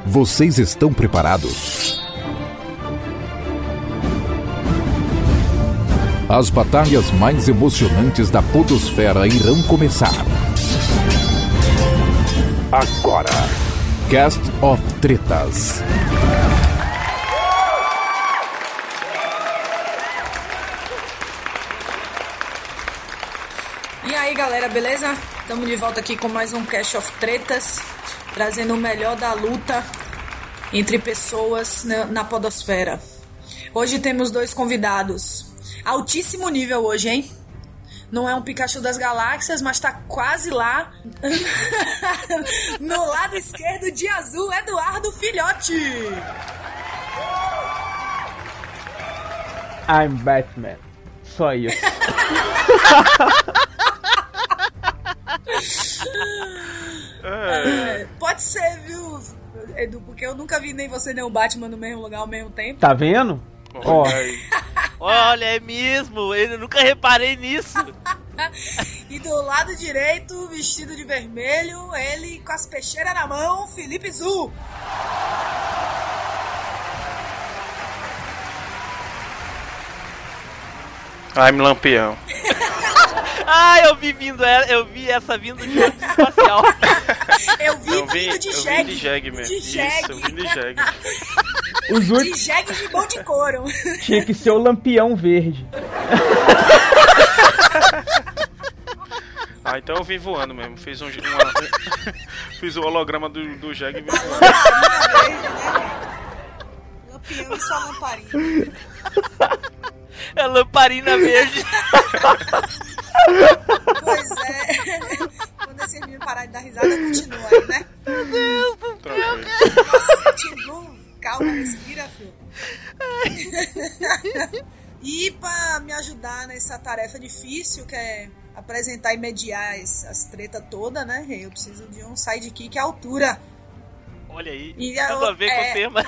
Vocês estão preparados? As batalhas mais emocionantes da podosfera irão começar. Agora, Cast of Tretas. E aí galera, beleza? Estamos de volta aqui com mais um Cast of Tretas, trazendo o melhor da luta entre pessoas na podosfera. Hoje temos dois convidados. Altíssimo nível hoje, hein? Não é um Pikachu das galáxias, mas tá quase lá. No lado esquerdo de azul, Eduardo Filhote. I'm Batman. Só isso. Pode ser, viu, Edu? Porque eu nunca vi nem você nem o Batman no mesmo lugar ao mesmo tempo. Tá vendo? Ó. Olha, é mesmo. Eu nunca reparei nisso. E do lado direito, vestido de vermelho, ele com as peixeiras na mão, Felipe Zu. I'm Lampião. Eu vi essa vindo de arte espacial. Eu vi vindo de jegue. De jegue mesmo. De jegue. Isso, eu vim de jegue. De jegue de bom de couro. Tinha que ser o Lampião verde. Então eu vim voando mesmo. Fiz fiz o holograma do jegue e vim voando. Lamparina verde, né? Lampião e sua lamparina. É lamparina verde. Pois é. Quando esse menino parar de dar risada, continua aí, né? Meu Deus do céu. Nossa, Timbu, calma, respira, filho. E pra me ajudar nessa tarefa difícil, que é apresentar e mediar as tretas todas, né? Eu preciso de um sidekick à altura. Olha aí, E tudo a ver com o tema.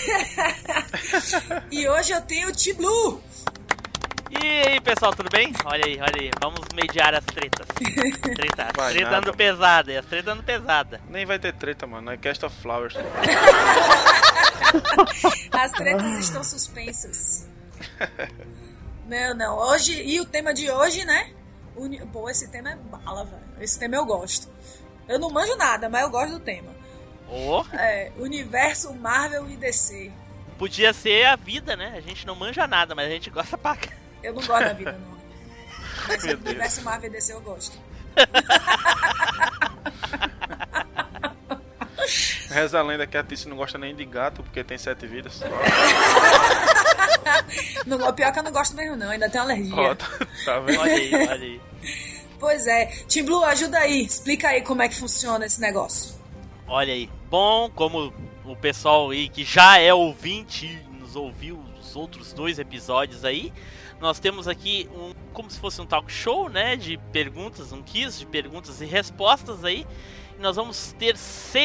E hoje eu tenho o T-Blue. E aí, pessoal, tudo bem? Olha aí, vamos mediar as tretas. Treta andando pesada, as tretas andando pesada. Nem vai ter treta, mano. É Cast of Flowers. As tretas estão suspensas. Não. Hoje, e o tema de hoje, né? Pô, esse tema é bala, velho. Esse tema eu gosto. Eu não manjo nada, mas eu gosto do tema. Universo Marvel e DC. Podia ser a vida, né? A gente não manja nada, mas a gente gosta pra cá. Eu não gosto da vida, não. Mas o universo Marvel e DC eu gosto. Reza a lenda que a Tice não gosta nem de gato, porque tem 7 vidas. Não, pior que eu não gosto mesmo, não. Ainda tenho alergia. Tá vendo? Olha aí. Pois é. Tim Blue, ajuda aí. Explica aí como é que funciona esse negócio. Olha aí. Bom, como o pessoal aí que já é ouvinte nos ouviu os outros 2 episódios aí, nós temos aqui como se fosse um talk show, né, de perguntas, um quiz de perguntas e respostas aí. E nós vamos ter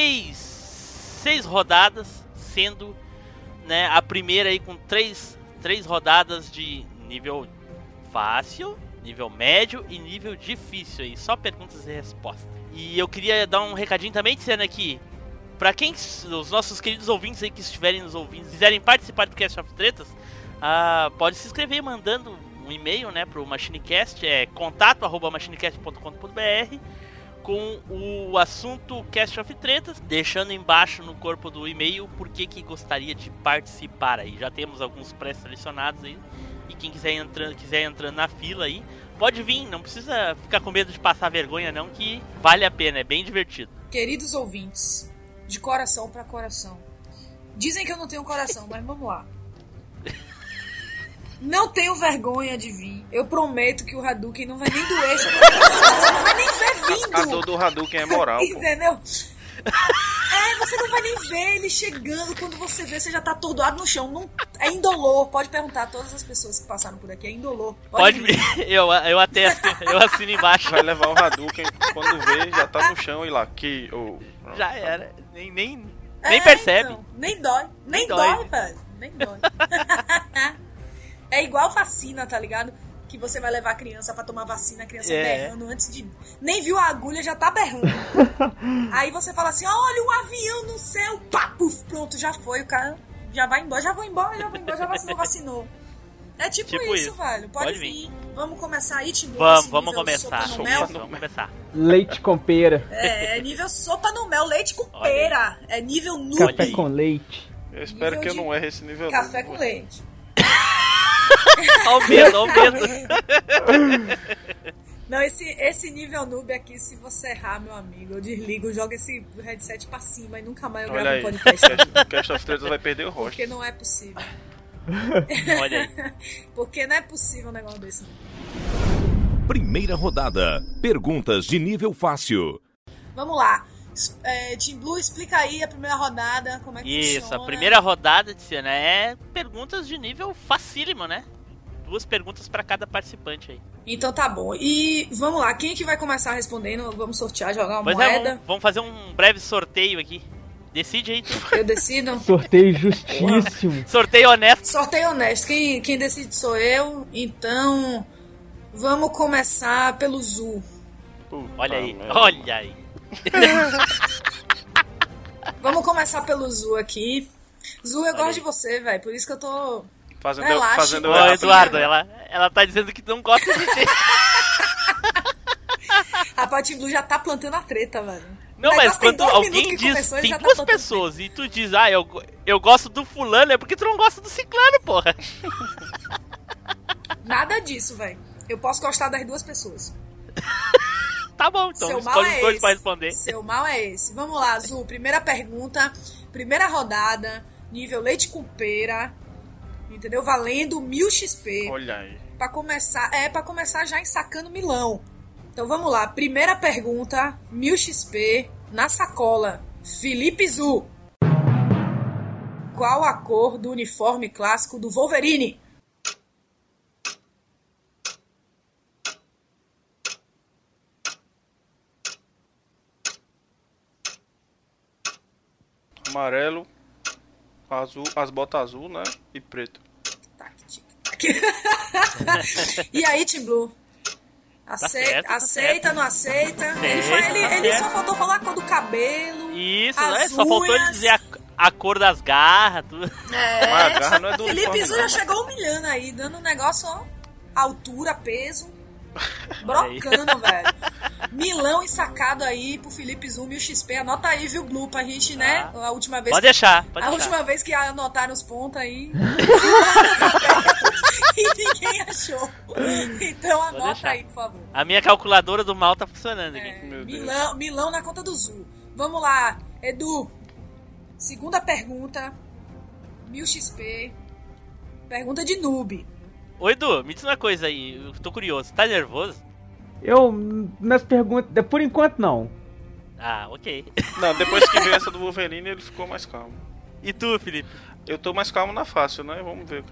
6 rodadas, sendo, né, a primeira aí com 3 rodadas de nível fácil, nível médio e nível difícil aí, só perguntas e respostas. E eu queria dar um recadinho também dizendo aqui, pra quem, os nossos queridos ouvintes aí que estiverem nos ouvindo, quiserem participar do Cast of Tretas, pode se inscrever mandando um e-mail, né, pro MachineCast, contato@machinecast.com.br, com o assunto Cast of Tretas, deixando embaixo no corpo do e-mail por que gostaria de participar aí. Já temos alguns pré-selecionados aí, e quem quiser entrando na fila aí, pode vir, não precisa ficar com medo de passar vergonha não, que vale a pena, é bem divertido. Queridos ouvintes, de coração pra coração, dizem que eu não tenho coração, mas vamos lá. Não tenho vergonha de vir. Eu prometo que o Hadouken não vai nem doer. Você não vai nem ver vindo. A dor do Hadouken é moral. Entendeu? Você não vai nem ver ele chegando. Quando você vê, você já tá atordoado no chão. Não, é indolor. Pode perguntar a todas as pessoas que passaram por aqui. É indolor. Pode vir. Eu atesto. Eu assino embaixo. Vai levar o Hadouken. Quando vê, já tá no chão e lá. Já era. Nem percebe. Então, nem dói. Nem dói, velho. Nem dói. É igual vacina, tá ligado? que você vai levar a criança pra tomar vacina, a criança berrando antes de... Nem viu a agulha, já tá berrando. Aí você fala assim, olha um avião no céu, pá, puf, pronto, já foi, o cara já vai embora, já vacinou. É tipo isso, velho. Pode vir. Vamos começar aí, Timbu? Vamos começar. Leite com pera. É nível sopa no mel, leite com pera. É nível noob. Café com leite. Eu espero que eu não erre esse nível. Café com leite. Olha o medo. Não, esse nível noob aqui, se você errar, meu amigo, eu desligo, jogo esse headset pra cima e nunca mais eu gravo um podcast. O Cast of Tretas vai perder o rosto. Porque não é possível. Olha aí. Porque não é possível um negócio desse. Primeira rodada. Perguntas de nível fácil. Vamos lá. Team Blue, explica aí a primeira rodada, como é que funciona. Isso, a primeira rodada, Tiziana, é perguntas de nível facílimo, né? 2 perguntas pra cada participante aí. Então tá bom. E vamos lá, quem é que vai começar respondendo? Vamos sortear, jogar uma moeda. Vamos fazer um breve sorteio aqui. Decide aí. Eu decido. Sorteio justíssimo. Sorteio honesto. Sorteio honesto. Quem decide sou eu. Então, vamos começar pelo Zu. Olha aí, olha aí. Vamos começar pelo Zu aqui. Zu, eu gosto de você, velho. Por isso que eu tô... Fazendo Ô, Eduardo, ela tá dizendo que não gosta de ter. A Team Blue já tá plantando a treta, velho. Não, mas quando alguém diz, tem 2 pessoas e tu diz, eu gosto do fulano, é porque tu não gosta do ciclano, porra. Nada disso, velho. Eu posso gostar das 2 pessoas. Tá bom, então escolhe os 2 pra responder. Seu mal é esse. Vamos lá, Zu. Primeira pergunta, primeira rodada, nível leite com pera, entendeu? Valendo 1000 XP. Olha aí. Pra começar já ensacando milão. Então vamos lá, primeira pergunta, 1000 XP na sacola. Felipe Zu. Qual a cor do uniforme clássico do Wolverine? Amarelo, azul, as botas azul, né? E preto. E aí, Team Blue? Aceita, não aceita? Ele só faltou falar a cor do cabelo. Isso, né? Só faltou ele dizer a cor das garras. Tudo. Mas a garra não é do Felipe Zu já chegou humilhando aí, dando um negócio, ó, altura, peso. Brocando, velho. Milão ensacado aí pro Felipe Zu, 1000 XP. Anota aí, viu, Blue, pra gente, né? A última vez. Pode deixar. Última vez que anotaram os pontos aí. E ninguém achou. Então anota aí, por favor. A minha calculadora do mal tá funcionando aqui. Milão na conta do Zu. Vamos lá, Edu. Segunda pergunta. 1000 XP. Pergunta de noob. Ô Edu, me diz uma coisa aí, eu tô curioso, tá nervoso? Nas perguntas, por enquanto não. Ah, ok. Não, depois que veio essa do Wolverine, ele ficou mais calmo. E tu, Felipe? Eu tô mais calmo na fácil, né? Vamos ver.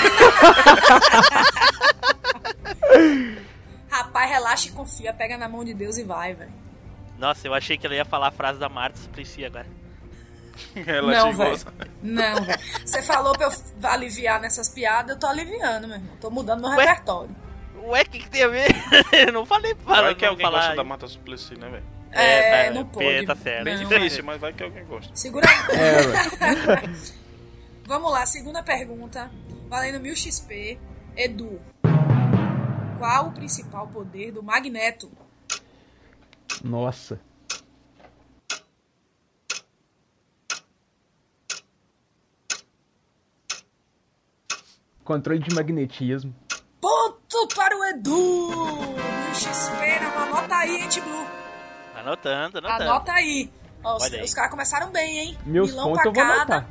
Rapaz, relaxa e confia, pega na mão de Deus e vai, velho. Nossa, eu achei que ela ia falar a frase da Marta Suplicy agora. Não, velho. Não, velho. Você falou pra eu aliviar nessas piadas, eu tô aliviando, meu irmão. Tô mudando meu repertório. Ué, o que tem a ver? Eu não falei para. Vai que alguém gosta da Marta Suplicy, né, Não velho? não pode. Tá certo. Bem difícil, mas vai que alguém gosta. Segura aí. velho. Vamos lá, segunda pergunta. Valendo 1000 XP. Edu. Qual o principal poder do Magneto? Nossa. Controle de magnetismo. Ponto para o Edu! 1000 XP, anota aí, hein, Blue? Anotando. Anota aí. Ó, os caras começaram bem, hein? Meus Milão pontos eu vou anotar.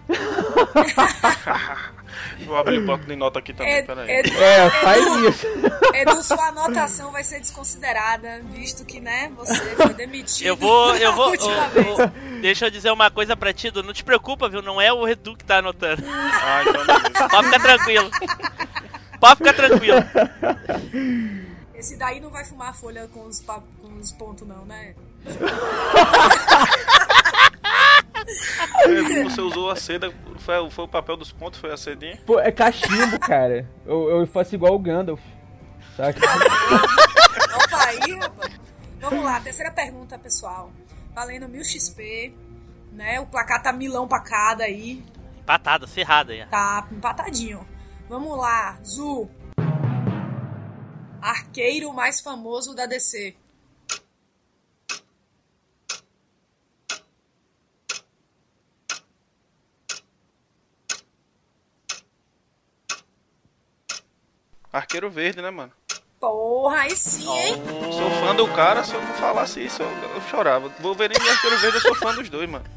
Vou abrir o bloco de nota aqui também, peraí. Faz isso. Edu, sua anotação vai ser desconsiderada, visto que, né, você foi demitido. Eu vou. Deixa eu dizer uma coisa pra ti, Edu. Não te preocupa, viu? Não é o Edu que tá anotando. Ah, então beleza. Pode ficar tranquilo. Pode ficar tranquilo. Esse daí não vai fumar a folha com os pontos, não, né? Você usou a seda, foi o papel dos pontos, foi a cedinha? Pô, é cachimbo, cara. Eu faço igual o Gandalf. Tá aqui. Opa aí, rapaz. Vamos lá, terceira pergunta, pessoal. Valendo 1000 XP, né? O placar tá milão pra cada aí. Empatada, cerrada aí. Tá empatadinho. Vamos lá, Zu. Arqueiro mais famoso da DC. Arqueiro Verde, né, mano? Porra, aí sim, hein? Sou fã do cara, se eu não falasse isso, eu chorava. Wolverine e Arqueiro Verde, eu sou fã dos dois, mano.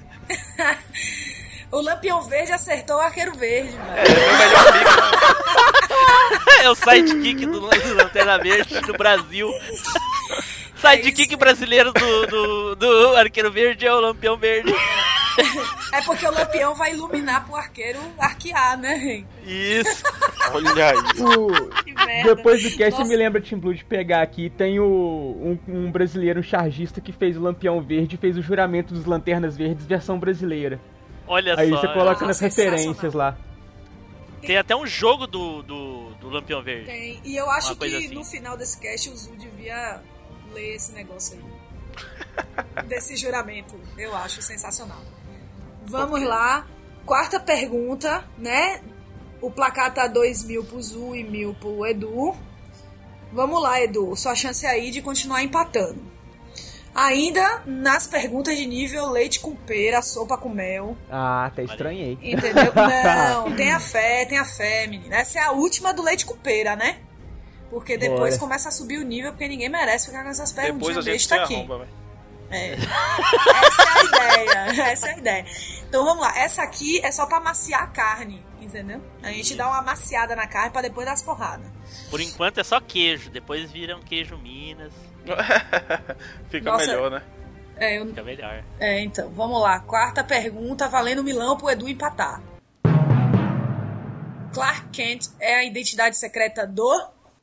O Lampião Verde acertou o Arqueiro Verde, mano. É meu melhor amigo, mano. É o sidekick do Lanterna Verde do Brasil. Sidekick brasileiro do Arqueiro Verde é o Lampião Verde. É porque o Lampião vai iluminar pro arqueiro arquear, né? Isso. Olha aí. Que merda. Depois do cast, Nossa. me lembra, Team Blue, de pegar aqui. Tem um brasileiro, um chargista, que fez o Lampião Verde e fez o juramento dos Lanternas Verdes, versão brasileira. Olha Aí só. você coloca nas sensacional. referências lá. Tem até um jogo do Lampião Verde. Tem. E eu acho Uma coisa que assim. no final desse cast o Zu devia ler esse negócio aí. Desse juramento. Eu acho sensacional. Vamos lá. Quarta pergunta, né? O placar tá 2.000 pro Zu e 1.000 pro Edu. Vamos lá, Edu. Sua chance aí de continuar empatando. Ainda nas perguntas de nível leite com pera, sopa com mel. Ah, até estranhei. Entendeu? Não, tenha fé, menina. Essa é a última do leite com pera, né? Porque depois Bora. começa a subir o nível, porque ninguém merece ficar com essas Depois a perguntinhas gente besta se aqui. arromba, velho. É. Essa é a ideia. Essa é a ideia. Então vamos lá. Essa aqui é só pra amaciar a carne, entendeu? A gente dá uma amaciada na carne pra depois dar as porradas. Por enquanto é só queijo, depois viram queijo Minas. Fica Nossa. melhor, né? Fica melhor. Então, vamos lá. Quarta pergunta, valendo milão pro Edu empatar. Clark Kent é a identidade secreta do...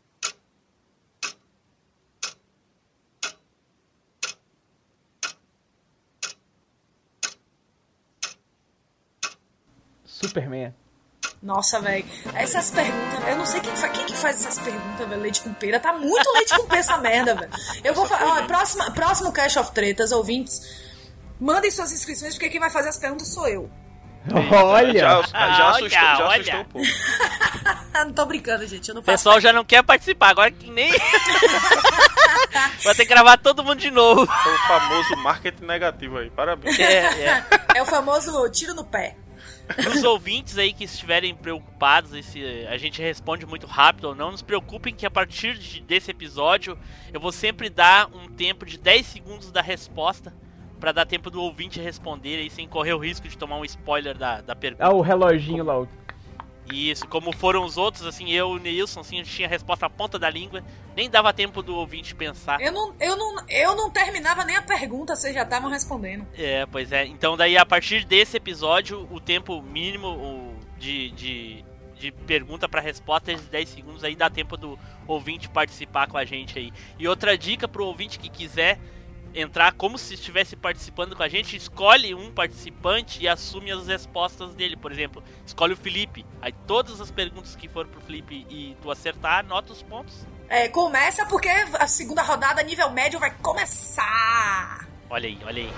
Superman. Nossa, velho. Essas perguntas, eu não sei quem que faz essas perguntas, velho. Leite com pera. Tá muito leite com pera essa merda, velho. Eu vou falar, próximo Cash of Tretas, ouvintes. Mandem suas inscrições, porque quem vai fazer as perguntas sou eu. Olha! Já assustou, olha. assustou um pouco. Não tô brincando, gente. Eu não O faço. pessoal já não quer participar, agora que nem. Vai ter que gravar todo mundo de novo. É o famoso marketing negativo aí, parabéns. É o famoso tiro no pé. Os ouvintes aí que estiverem preocupados se a gente responde muito rápido ou não, não se preocupem que a partir desse episódio eu vou sempre dar um tempo de 10 segundos da resposta pra dar tempo do ouvinte responder aí sem correr o risco de tomar um spoiler da pergunta. Ah, o reloginho lá. Isso, como foram os outros, assim, eu e o Nilson, assim, a gente tinha a resposta na ponta da língua, nem dava tempo do ouvinte pensar. Eu não terminava nem a pergunta, vocês já estavam respondendo. Pois é. Então daí a partir desse episódio, o tempo mínimo de pergunta para resposta é de 10 segundos, aí dá tempo do ouvinte participar com a gente aí. E outra dica pro ouvinte que quiser entrar como se estivesse participando com a gente, escolhe um participante e assume as respostas dele. Por exemplo, escolhe o Felipe. Aí todas as perguntas que for pro Felipe e tu acertar, anota os pontos. Começa porque a segunda rodada nível médio vai começar. Olha aí, olha aí.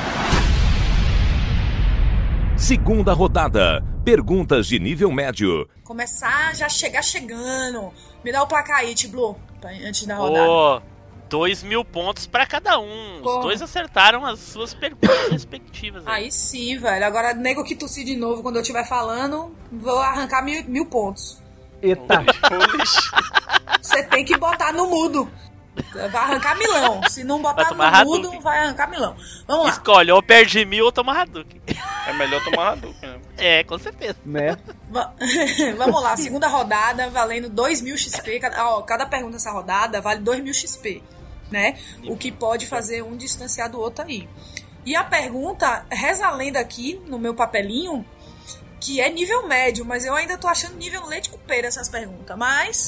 Segunda rodada. Perguntas de nível médio. Começar já chegar chegando. Me dá o placar aí, T-Blue, antes da rodada. Ô, 2.000 pontos pra cada um. Porra. Os dois acertaram as suas perguntas respectivas. Aí sim, velho. Agora, nego que tossir de novo quando eu estiver falando, vou arrancar 1.000 pontos. Eita! Você tem que botar no mudo. Vai arrancar milão. Se não botar Vai tomar no mudo, Hadouken. vai arrancar milão. Vamos lá. Escolhe, ou perde 1.000 ou toma Hadouken. É melhor tomar Hadouken, né? Com certeza. Né? Vamos lá, segunda rodada, valendo 2.000 XP. Cada pergunta dessa rodada vale 2.000 XP, né? O que pode fazer um distanciar do outro aí. E a pergunta, reza a lenda aqui no meu papelinho, que é nível médio, mas eu ainda tô achando nível leite com pera essas perguntas.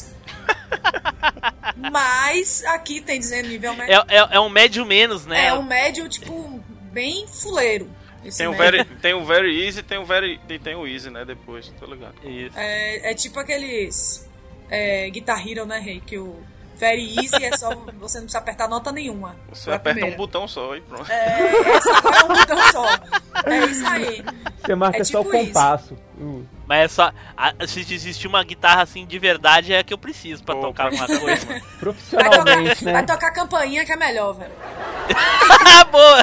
Mas aqui tem dizendo nível médio. É um médio menos, né? É um médio, tipo, bem fuleiro. Esse Tem o médio. very easy e tem o easy, né? Depois, tô ligado. Isso. É tipo aqueles Guitar Hero, né, Rei? Que o Very Easy é só... Você não precisa apertar nota nenhuma. Você aperta um botão só e pronto. Essa agora é um botão só. É isso aí. Você marca só o tipo compasso. Mas é só. Se existir uma guitarra assim de verdade, é a que eu preciso pra tocar alguma coisa. Profissionalmente, né? Vai tocar campainha que é melhor, velho. Boa!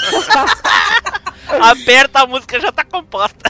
Aperta a música, já tá composta.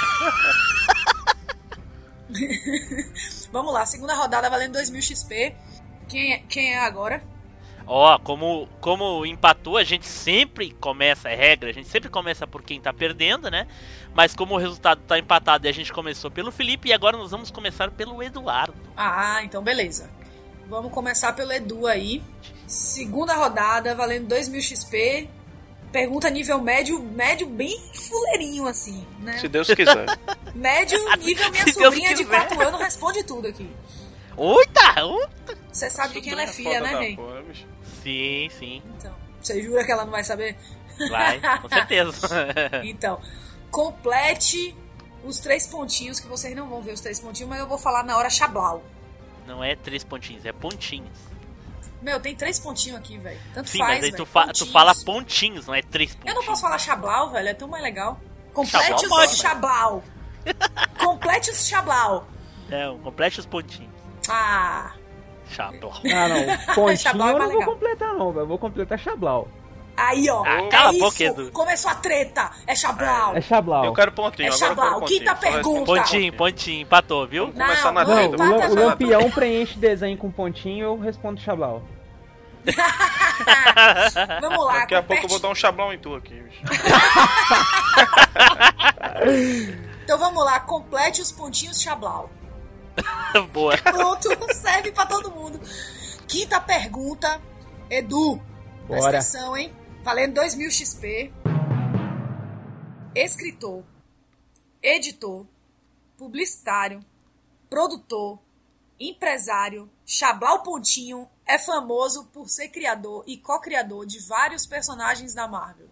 Vamos lá, segunda rodada valendo 2000 XP. Quem é agora? Ó, como empatou, a gente sempre começa, é regra, a gente sempre começa por quem tá perdendo, né? Mas como o resultado tá empatado e a gente começou pelo Felipe, e agora nós vamos começar pelo Eduardo. Ah, então beleza. Vamos começar pelo Edu aí. Segunda rodada, valendo 2000 XP. Pergunta nível médio bem fuleirinho, assim, né? Se Deus quiser. Médio, nível minha Se Deus sobrinha de quiser. 4 anos responde tudo aqui. Oita! Você sabe de quem ela é filha, né, Rei? Sim, sim. Então, você jura que ela não vai saber? Vai, com certeza. Então, complete os 3 pontinhos, que vocês não vão ver os 3 pontinhos, mas eu vou falar na hora Xablau. Não é 3 pontinhos, é pontinhos. Meu, tem 3 pontinhos aqui, velho. Tanto Sim, faz, mas aí velho. tu fala pontinhos, não é 3 pontinhos. Eu não posso falar Xablau, velho, é tão mais legal. Complete Xablau pode, os Xablau. Complete os Xablau. Não, complete os pontinhos. Ah, Chato. Ah, não. Pontinho Xablau é eu mais não vou legal. completar, não, velho. Eu vou completar Xablau. aí, ó. Ah, cala a é boca, isso. Edu. Começou a treta. É Xablau. É Xablau. Eu quero pontinho, É agora eu Xablau. quero pontinho. Quinta Só responde pergunta. Pontinho, empatou, viu? Vamos começar na Não, treta. Não, empata o não. Lampião preenche desenho com pontinho, eu respondo Xablau. Vamos lá. Daqui a pouco eu vou dar um chablão em tu aqui, bicho. Então vamos lá. Complete os pontinhos Xablau. Boa. Pronto, serve pra todo mundo. Quinta pergunta. Edu, presta Bora. atenção, hein? Valendo 2000 XP. Escritor, editor, publicitário, produtor, empresário, Xablau Pontinho é famoso por ser criador e co-criador de vários personagens da Marvel.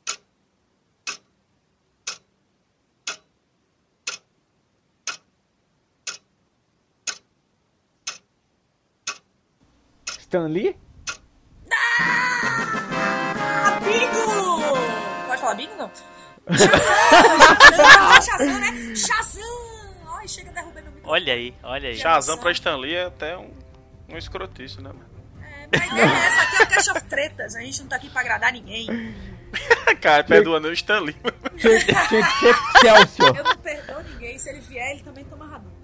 Stan Lee? Ah, bingo! Pode falar bingo, não? Shazam! Shazam, né? Shazam! Ai, chega derrubando o microfone. Olha aí. Shazam pra Stanley é até um escrotice, né, mano? Mas a ideia é essa, aqui é a Cash of Tretas. A gente não tá aqui pra agradar ninguém. Cara, perdoando o Stanley. Tinha que ser Excelsior. Eu não perdoo ninguém. Se ele vier, ele também toma Hadouken.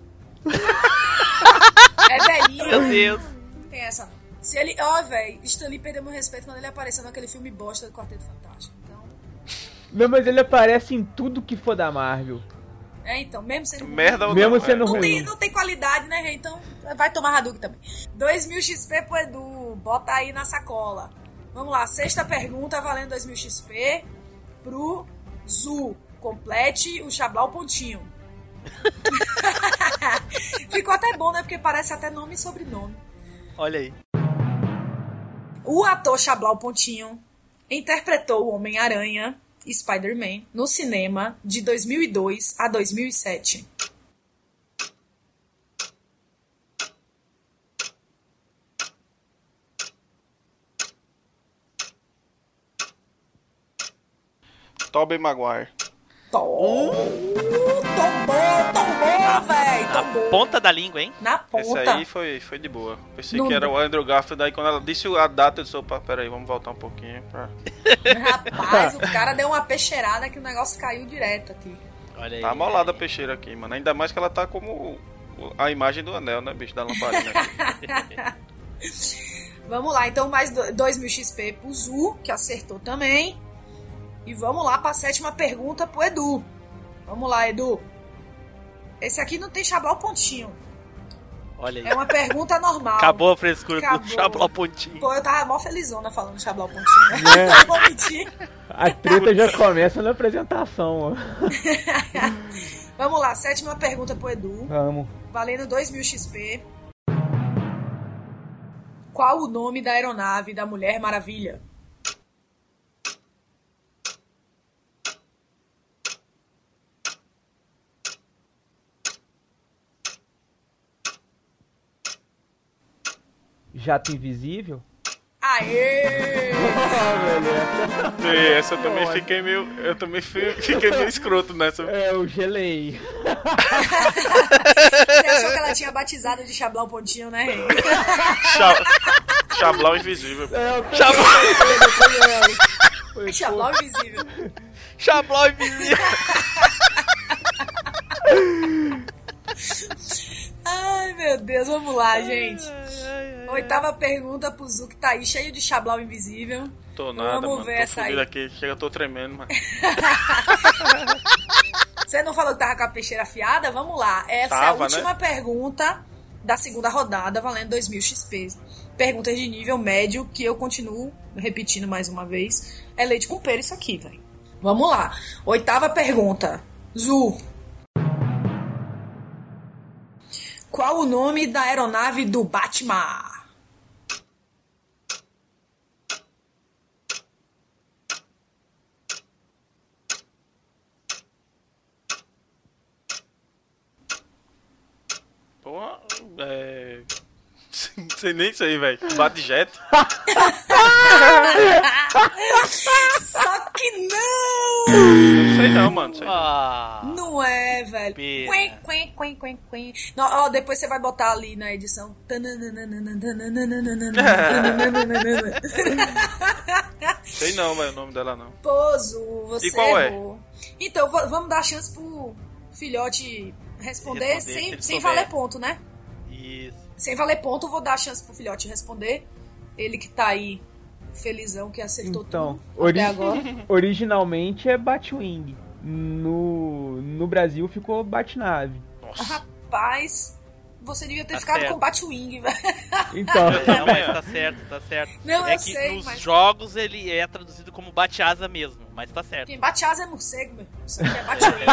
É velhinho. Meu mas Deus. Não tem essa, não. Se ele... Ó, velho, Stanley perdeu meu respeito quando ele apareceu naquele filme bosta do Quarteto Fantástico. Então... Não, mas ele aparece em tudo que for da Marvel. então, mesmo sendo ruim, Merda ou Mesmo não, sendo não ruim. tem, não tem qualidade, né, Rei? Então vai tomar Hadouken também. 2000 XP pro Edu. Bota aí na sacola. Vamos lá, sexta pergunta valendo 2000 XP pro Zu. Complete o Xablau Pontinho. Ficou até bom, né? Porque parece até nome e sobrenome. Olha aí. O ator Xablau Pontinho interpretou o Homem-Aranha e Spider-Man no cinema de 2002 a 2007. Tobey Maguire. Tombou, velho. Na ponta da língua, hein? Na Esse ponta. aí foi de boa. Pensei Não que era dá. o Andrew Garfield. Daí quando ela disse a data, eu disse, opa, peraí, vamos voltar um pouquinho. Rapaz, o cara deu uma peixeirada que o negócio caiu direto aqui. Olha aí. Tá molada a peixeira aqui, mano. Ainda mais que ela tá como a imagem do anel, né, bicho? Da lamparina aqui. Vamos lá, então mais 2000 XP pro Zu, que acertou também. E vamos lá pra sétima pergunta pro Edu. Vamos lá, Edu. Esse aqui não tem Xablau Pontinho. Olha aí. É uma pergunta normal. Acabou a frescura Acabou. do Xablau Pontinho. Pô, eu tava mó felizona falando Xablau Pontinho. Né? Não vou mentir. A treta já começa na apresentação, ó. Vamos lá, sétima pergunta pro Edu. Vamos. Valendo 2000 XP. Qual o nome da aeronave da Mulher Maravilha? Jato Invisível? Aê! Essa eu também fiquei meio. Eu também fiquei meio escroto nessa. Eu gelei. Você achou que ela tinha batizado de Chablau Pontinho, né, Rei? Chablau invisível. Chablau Invisível. Chablau invisível. Ai, meu Deus, vamos lá, gente. Oitava pergunta pro Zu, que tá aí cheio de Chablau Invisível. Tô nada, Vamos mano. ver Tô essa aí. fudido aqui. Chega, eu tô tremendo, mano. Você não falou que tava com a peixeira afiada? Vamos lá. Essa é a Tava, última né? pergunta da segunda rodada, valendo 2000 XP. Perguntas de nível médio, que eu continuo repetindo mais uma vez. É leite com pera isso aqui, velho. Vamos lá. Oitava pergunta. Zu. Qual o nome da aeronave do Batman? Porra, sei nem isso aí, velho. Bate-jet. Só que não! Não sei não, mano. Sei não. Ah, Não é, velho. Pena. Quen. Não, ó, depois você vai botar ali na edição. Sei não, velho, o nome dela não. Pozo, você E qual é? errou. Então, vamos dar chance pro filhote responder Responder, se sem ele sem souber. valer ponto, né? isso. Sem valer ponto, eu vou dar chance pro filhote responder. Ele que tá aí, felizão, que acertou Então, tudo até agora. originalmente é Batwing. No Brasil ficou Batnave. Nossa. Rapaz, você devia ter Tá ficado certo. com Batwing, velho. Então, Não, mas tá certo. Não, É eu que sei, nos mas- jogos ele é traduzido como bate-asa mesmo, mas tá certo. Quem bate asa é morcego, meu. Isso aqui é Batwing.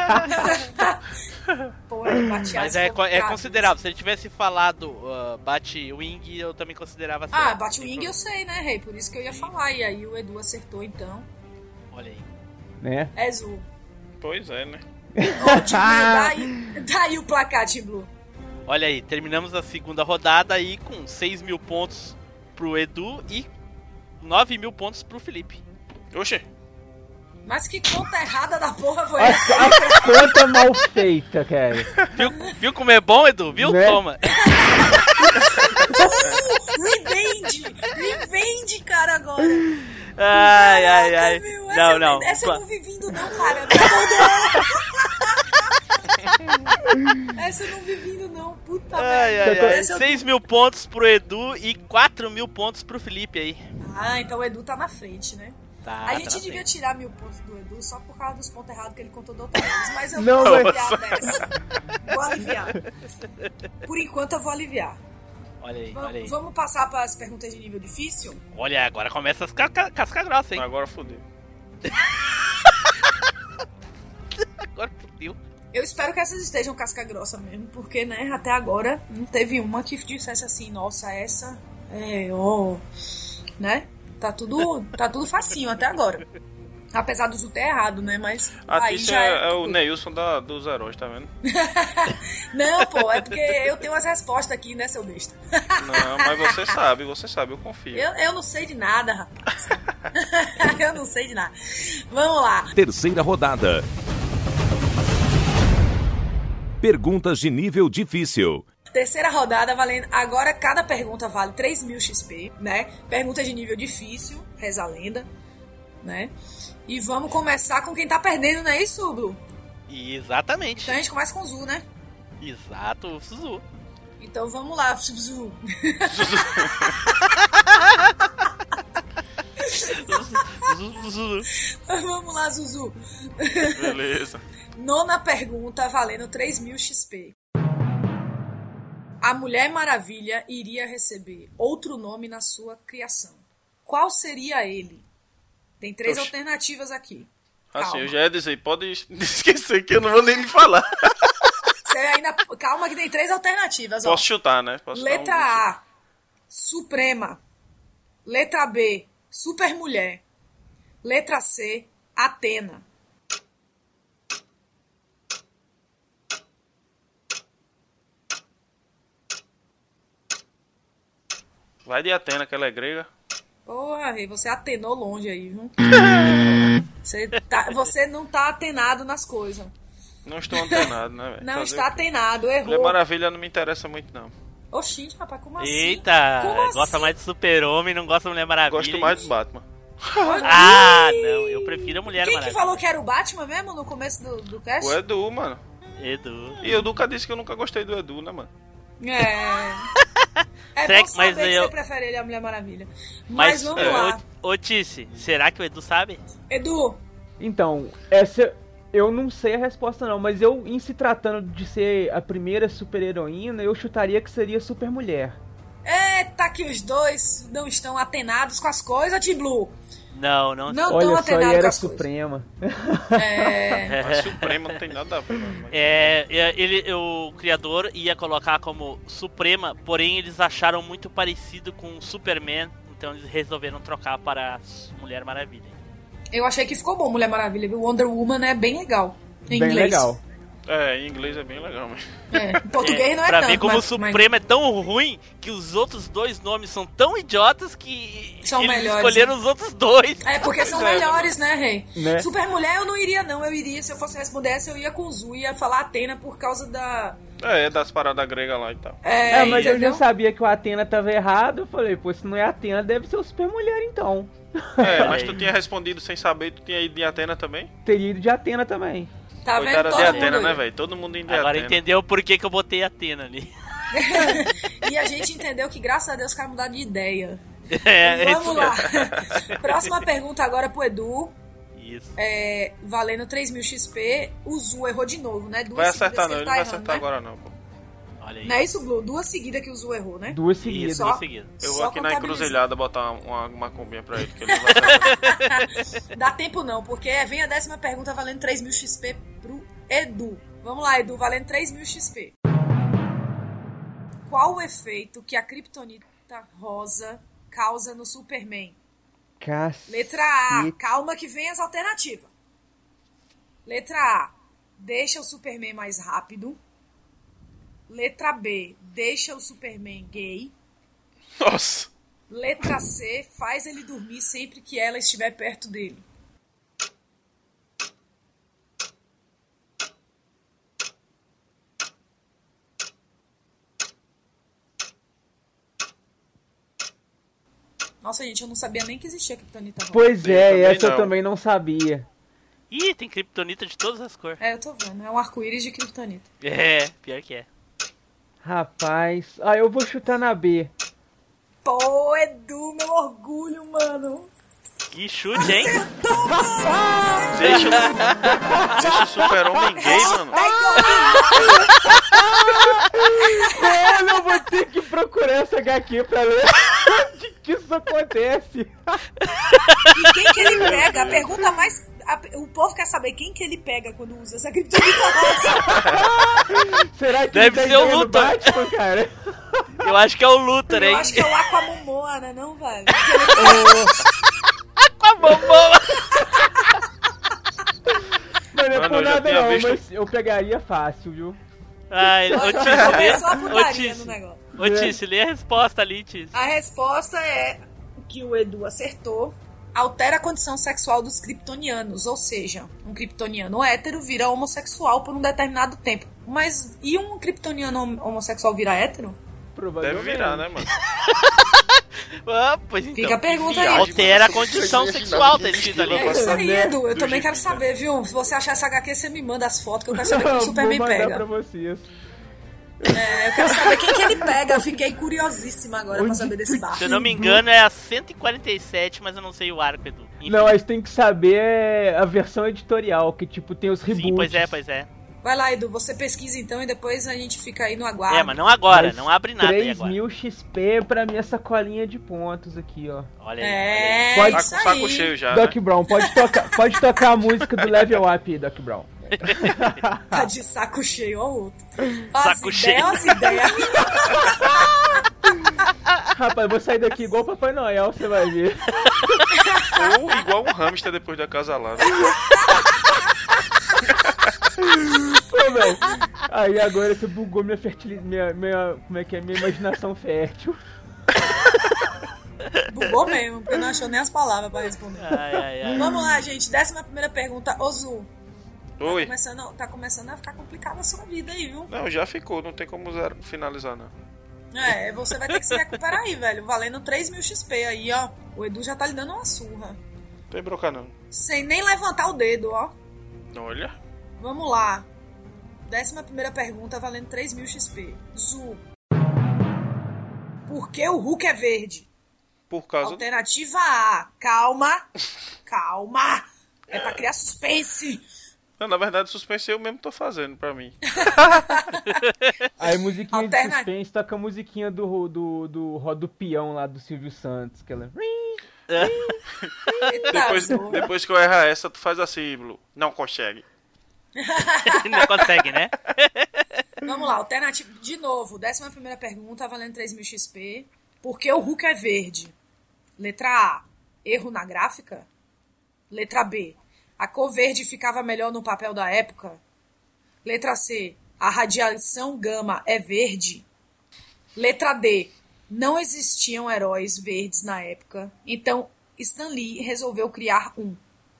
Porra, bate asa. Mas é complicado. considerável. Se ele tivesse falado bate-wing, eu também considerava certo. Ah, Batwing eu sei, né, Rei? Por isso que eu ia falar. E aí o Edu acertou, então. Olha aí. né? É Zu. Pois é, né? Ó, daí o placar, Team Blue. Olha aí, terminamos a segunda rodada aí com 6.000 pontos pro Edu e 9.000 pontos pro Felipe. Oxê. Mas que conta errada da porra foi A, essa? a conta mal feita, cara. Viu como é bom, Edu? Viu? Né? Toma. Revende, cara, agora. Ai. Caraca, meu, Não. Essa eu não vi vindo, não, cara. Essa eu não vi vindo, não. Puta merda. Essa eu- 6.000 pontos pro Edu e 4.000 pontos pro Felipe aí. Ah, então o Edu tá na frente, né? Tá, A gente tá devia bem. tirar 1000 pontos do Edu só por causa dos pontos errados que ele contou da outra vez. Mas eu Não, vou mas- aliviar dessa. Vou aliviar. Por enquanto eu vou aliviar. Olha aí. Vamos passar para as perguntas de nível difícil? Olha, agora começa as casca grossa, hein? Agora fodeu. Agora fudeu. Eu espero que essas estejam casca grossa mesmo, porque, né, até agora não teve uma que dissesse assim, nossa, essa é, ó, né? Tá tudo facinho até agora. Apesar do Zu ter errado, né, mas A aí Tícia já é o Neilson dos heróis, tá vendo? Não, pô, é porque eu tenho as respostas aqui, né, seu besta? Não, mas você sabe, eu confio. Eu não sei de nada, rapaz. Eu não sei de nada. Vamos lá. Terceira rodada. Perguntas de nível difícil. Terceira rodada valendo. Agora cada pergunta vale 3.000 XP, né? Pergunta de nível difícil, reza a lenda, né? E vamos começar com quem tá perdendo, não é isso, Blue? Exatamente. Então a gente começa com o Zu, né? Exato, o Suzu. Então vamos lá, Zu. Zuzu. Vamos lá, Zuzu. Beleza. Nona pergunta valendo 3.000 XP. A Mulher Maravilha iria receber outro nome na sua criação. Qual seria ele? Tem 3 Oxe. alternativas aqui. Assim, Calma. eu já ia dizer, pode esquecer que eu não vou nem lhe falar. Você ainda... Calma que tem 3 alternativas. Ó. Posso chutar, né? Posso dar Letra A, Suprema. Letra B, Supermulher. Letra C, Atena. Vai de Atena, que ela é grega. Porra, Rei, você atenou longe aí, viu? Você não tá atenado nas coisas. Não estou antenado, né, velho? Não está atenado, Mulher errou. Maravilha não me interessa muito, não. Oxi, rapaz, como assim? Eita, Como gosta assim? mais de Super-Homem, não gosta da Mulher Maravilha. Gosto mais do Batman. Ah, não, eu prefiro a Mulher Quem Maravilha. que falou que era o Batman mesmo no começo do cast? O Edu, mano. Edu. E eu nunca disse que eu nunca gostei do Edu, né, mano? É Será bom que- mas saber que eu- você prefere ele a Mulher Maravilha. Mas vamos lá. Ô Tice, será que o Edu sabe? Edu, Então, essa eu não sei a resposta não, mas eu, em se tratando de ser a primeira super-heroína, eu chutaria que seria Supermulher. eita que os dois não estão atenados com as coisas, Team Blue. Não. Não estão Olha só, e atenados com era as coisas. Suprema. É, A Suprema não tem nada a ver, mano. O criador ia colocar como Suprema, porém eles acharam muito parecido com o Superman, então eles resolveram trocar para Mulher Maravilha. eu achei que ficou bom Mulher Maravilha, viu? Wonder Woman é bem legal. Em Bem inglês. legal. É, em inglês é bem legal, mas... Em português não é pra tanto. ver como mas, o Supremo é tão ruim que os outros dois nomes são tão idiotas que São eles melhores, escolheram né? os outros dois. É, porque são melhores, né, Rei? Né? Super Mulher eu não iria, não. Eu iria, se eu fosse responder essa, eu ia com Zu, ia falar Atena por causa da... É, das paradas gregas lá e tal. Mas eu já entendeu? sabia que o Atena tava errado, eu falei, pô, se não é Atena, deve ser o Supermulher então. É, mas tu tinha respondido sem saber, tu tinha ido de Atena também? Teria ido de Atena também. Tá vendo? Coitada de Todo Atena, mundo né, aí. velho? Todo mundo indo de Agora Atena. entendeu por que eu botei Atena ali. E a gente entendeu que, graças a Deus, o cara mudaram de ideia. É, Vamos lá. Próxima pergunta agora pro Edu. Isso. Valendo 3.000 XP. O Zu errou de novo, né? Duas Vai seguidas acertar que não, ele tá não vai errando, acertar né? agora não, pô. Olha aí. Não é isso, Blue? Duas seguidas que o Zu errou, né? Duas seguidas. Só- Seguida. Eu vou Só aqui na contabiliza. encruzilhada botar uma combinha pra ele, que ele não vai acertar. Dá tempo não, porque vem a 10ª pergunta valendo 3.000 XP pro Edu. Vamos lá, Edu, valendo 3.000 XP. Qual o efeito que a Kryptonita rosa causa no Superman? Cacete. Letra A, calma que vem as alternativas. Letra A, deixa o Superman mais rápido. Letra B, deixa o Superman gay. Nossa! Letra C, faz ele dormir sempre que ela estiver perto dele. Nossa, gente, eu não sabia nem que existia Kryptonita rosa. Pois Eu é, também essa eu não. também não sabia. Ih, tem Kryptonita de todas as cores. Eu tô vendo. É um arco-íris de Kryptonita. É, pior que é. Rapaz, eu vou chutar na B. Pô, Edu, meu orgulho, mano. Que chute, hein? Deixa o super-homem gay, mano. Mano, eu vou ter que procurar essa HQ pra ler onde que isso acontece. E quem que ele pega? A pergunta mais... O povo quer saber quem que ele pega quando usa essa Kryptonita rosa. Será que Deve ele ser o ideia do Luthor. Batman, cara? Eu acho que é o Luthor, hein? Eu acho que é o Aquamomoa, né não, velho? Com a bombom. Mas não é Mano, por eu já nada tinha não, visto- mas eu pegaria fácil, viu? Ai, ô Começou a Tice, putaria no negócio. ô Tice, lê a resposta ali, Tice. A resposta é que o Edu acertou. Altera a condição sexual dos kryptonianos, ou seja, um kryptoniano hétero vira homossexual por um determinado tempo. Mas e um kryptoniano homossexual vira hétero? Provavelmente. Deve virar, né, mano? Ah, pois então. Fica a pergunta aí. Altera a condição sexual, tá escrito ali. É isso aí, né? Edu. Eu Do também jeito quero que saber, viu? Se você achar essa HQ, você me manda as fotos que eu quero saber quem o Vou Superman mandar pega. pra vocês. Eu quero saber quem que ele pega. Eu fiquei curiosíssima agora pra saber desse barco. Se eu não me engano, é a 147, mas eu não sei o arco, Edu. Enfim. Não, mas tem que saber a versão editorial, que tipo, tem os reboots. Sim, pois é. Vai lá, Edu. Você pesquisa então e depois a gente fica aí no aguardo. É, mas não agora, Mas não abre nada aí agora. 3.000 XP pra minha sacolinha de pontos aqui, ó. Olha aí. É, Pode- isso Tá com o saco aí. cheio já, Doc né? Brown, pode tocar a música do Level Up, Doc Brown. Tá de saco cheio, ó o outro. Saco cheio. As ideias. Rapaz, eu vou sair daqui igual o Papai Noel, você vai ver. Ou igual um hamster depois da acasalada. Pô, velho. Aí agora você bugou minha fertilidade, minha como é que é? Minha imaginação fértil. Bugou mesmo, porque não achou nem as palavras pra responder. Ai. Vamos lá, gente. 11ª pergunta. Ô, Zu. Oi. Tá começando a ficar complicada a sua vida aí, viu? Não, já ficou, não tem como finalizar, não. Você vai ter que se recuperar aí, velho. Valendo 3.000 XP aí, ó. O Edu já tá lhe dando uma surra. Não tem bronca, não. Sem nem levantar o dedo, ó. Olha. Vamos lá. 11ª pergunta, valendo 3.000 XP. Zu. Por que o Hulk é verde? Por causa Alternativa A. Calma. É pra criar suspense. Não, na verdade, suspense eu mesmo tô fazendo pra mim. Aí, musiquinha de suspense, toca a musiquinha do peão lá do Silvio Santos, que ela... Depois que eu errar essa, tu faz assim, Blue. Não consegue. Não consegue, né? Vamos lá, alternativa. De novo, 11ª pergunta, valendo 3.000 XP. Por que o Hulk é verde? Letra A. Erro na gráfica? Letra B. A cor verde ficava melhor no papel da época? Letra C. A radiação gama é verde? Letra D. Não existiam heróis verdes na época, então Stan Lee resolveu criar um.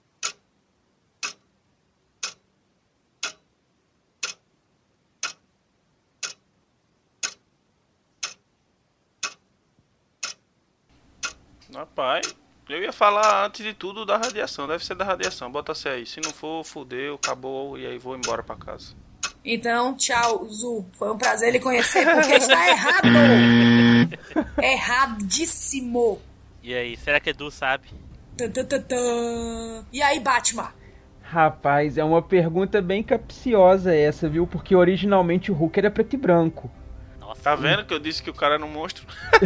Rapaz, eu ia falar antes de tudo da radiação. Deve ser da radiação. Bota C aí. Se não for, fudeu, acabou. E aí vou embora pra casa. Então, tchau, Zu. Foi um prazer lhe conhecer, porque está errado. Erradíssimo. E aí, será que Edu sabe? E aí, Batman? Rapaz, é uma pergunta bem capciosa essa, viu? Porque originalmente o Hulk era preto e branco. Nossa. Tá vendo que eu disse que o cara era um monstro?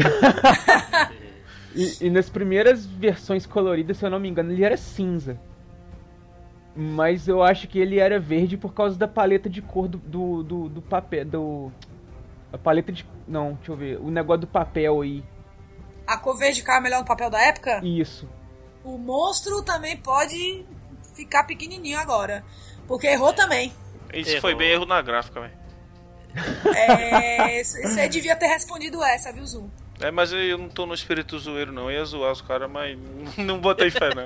E nas primeiras versões coloridas, se eu não me engano, ele era cinza. Mas eu acho que ele era verde por causa da paleta de cor do papel. A paleta de. Não, deixa eu ver. O negócio do papel aí. A cor verde ficava melhor no papel da época? Isso. O monstro também pode ficar pequenininho agora. Porque errou também. Isso foi bem erro na gráfica, velho. Você devia ter respondido essa, viu, Zu? Mas eu não tô no espírito zoeiro, não. Eu ia zoar os caras, mas não botei fé, não.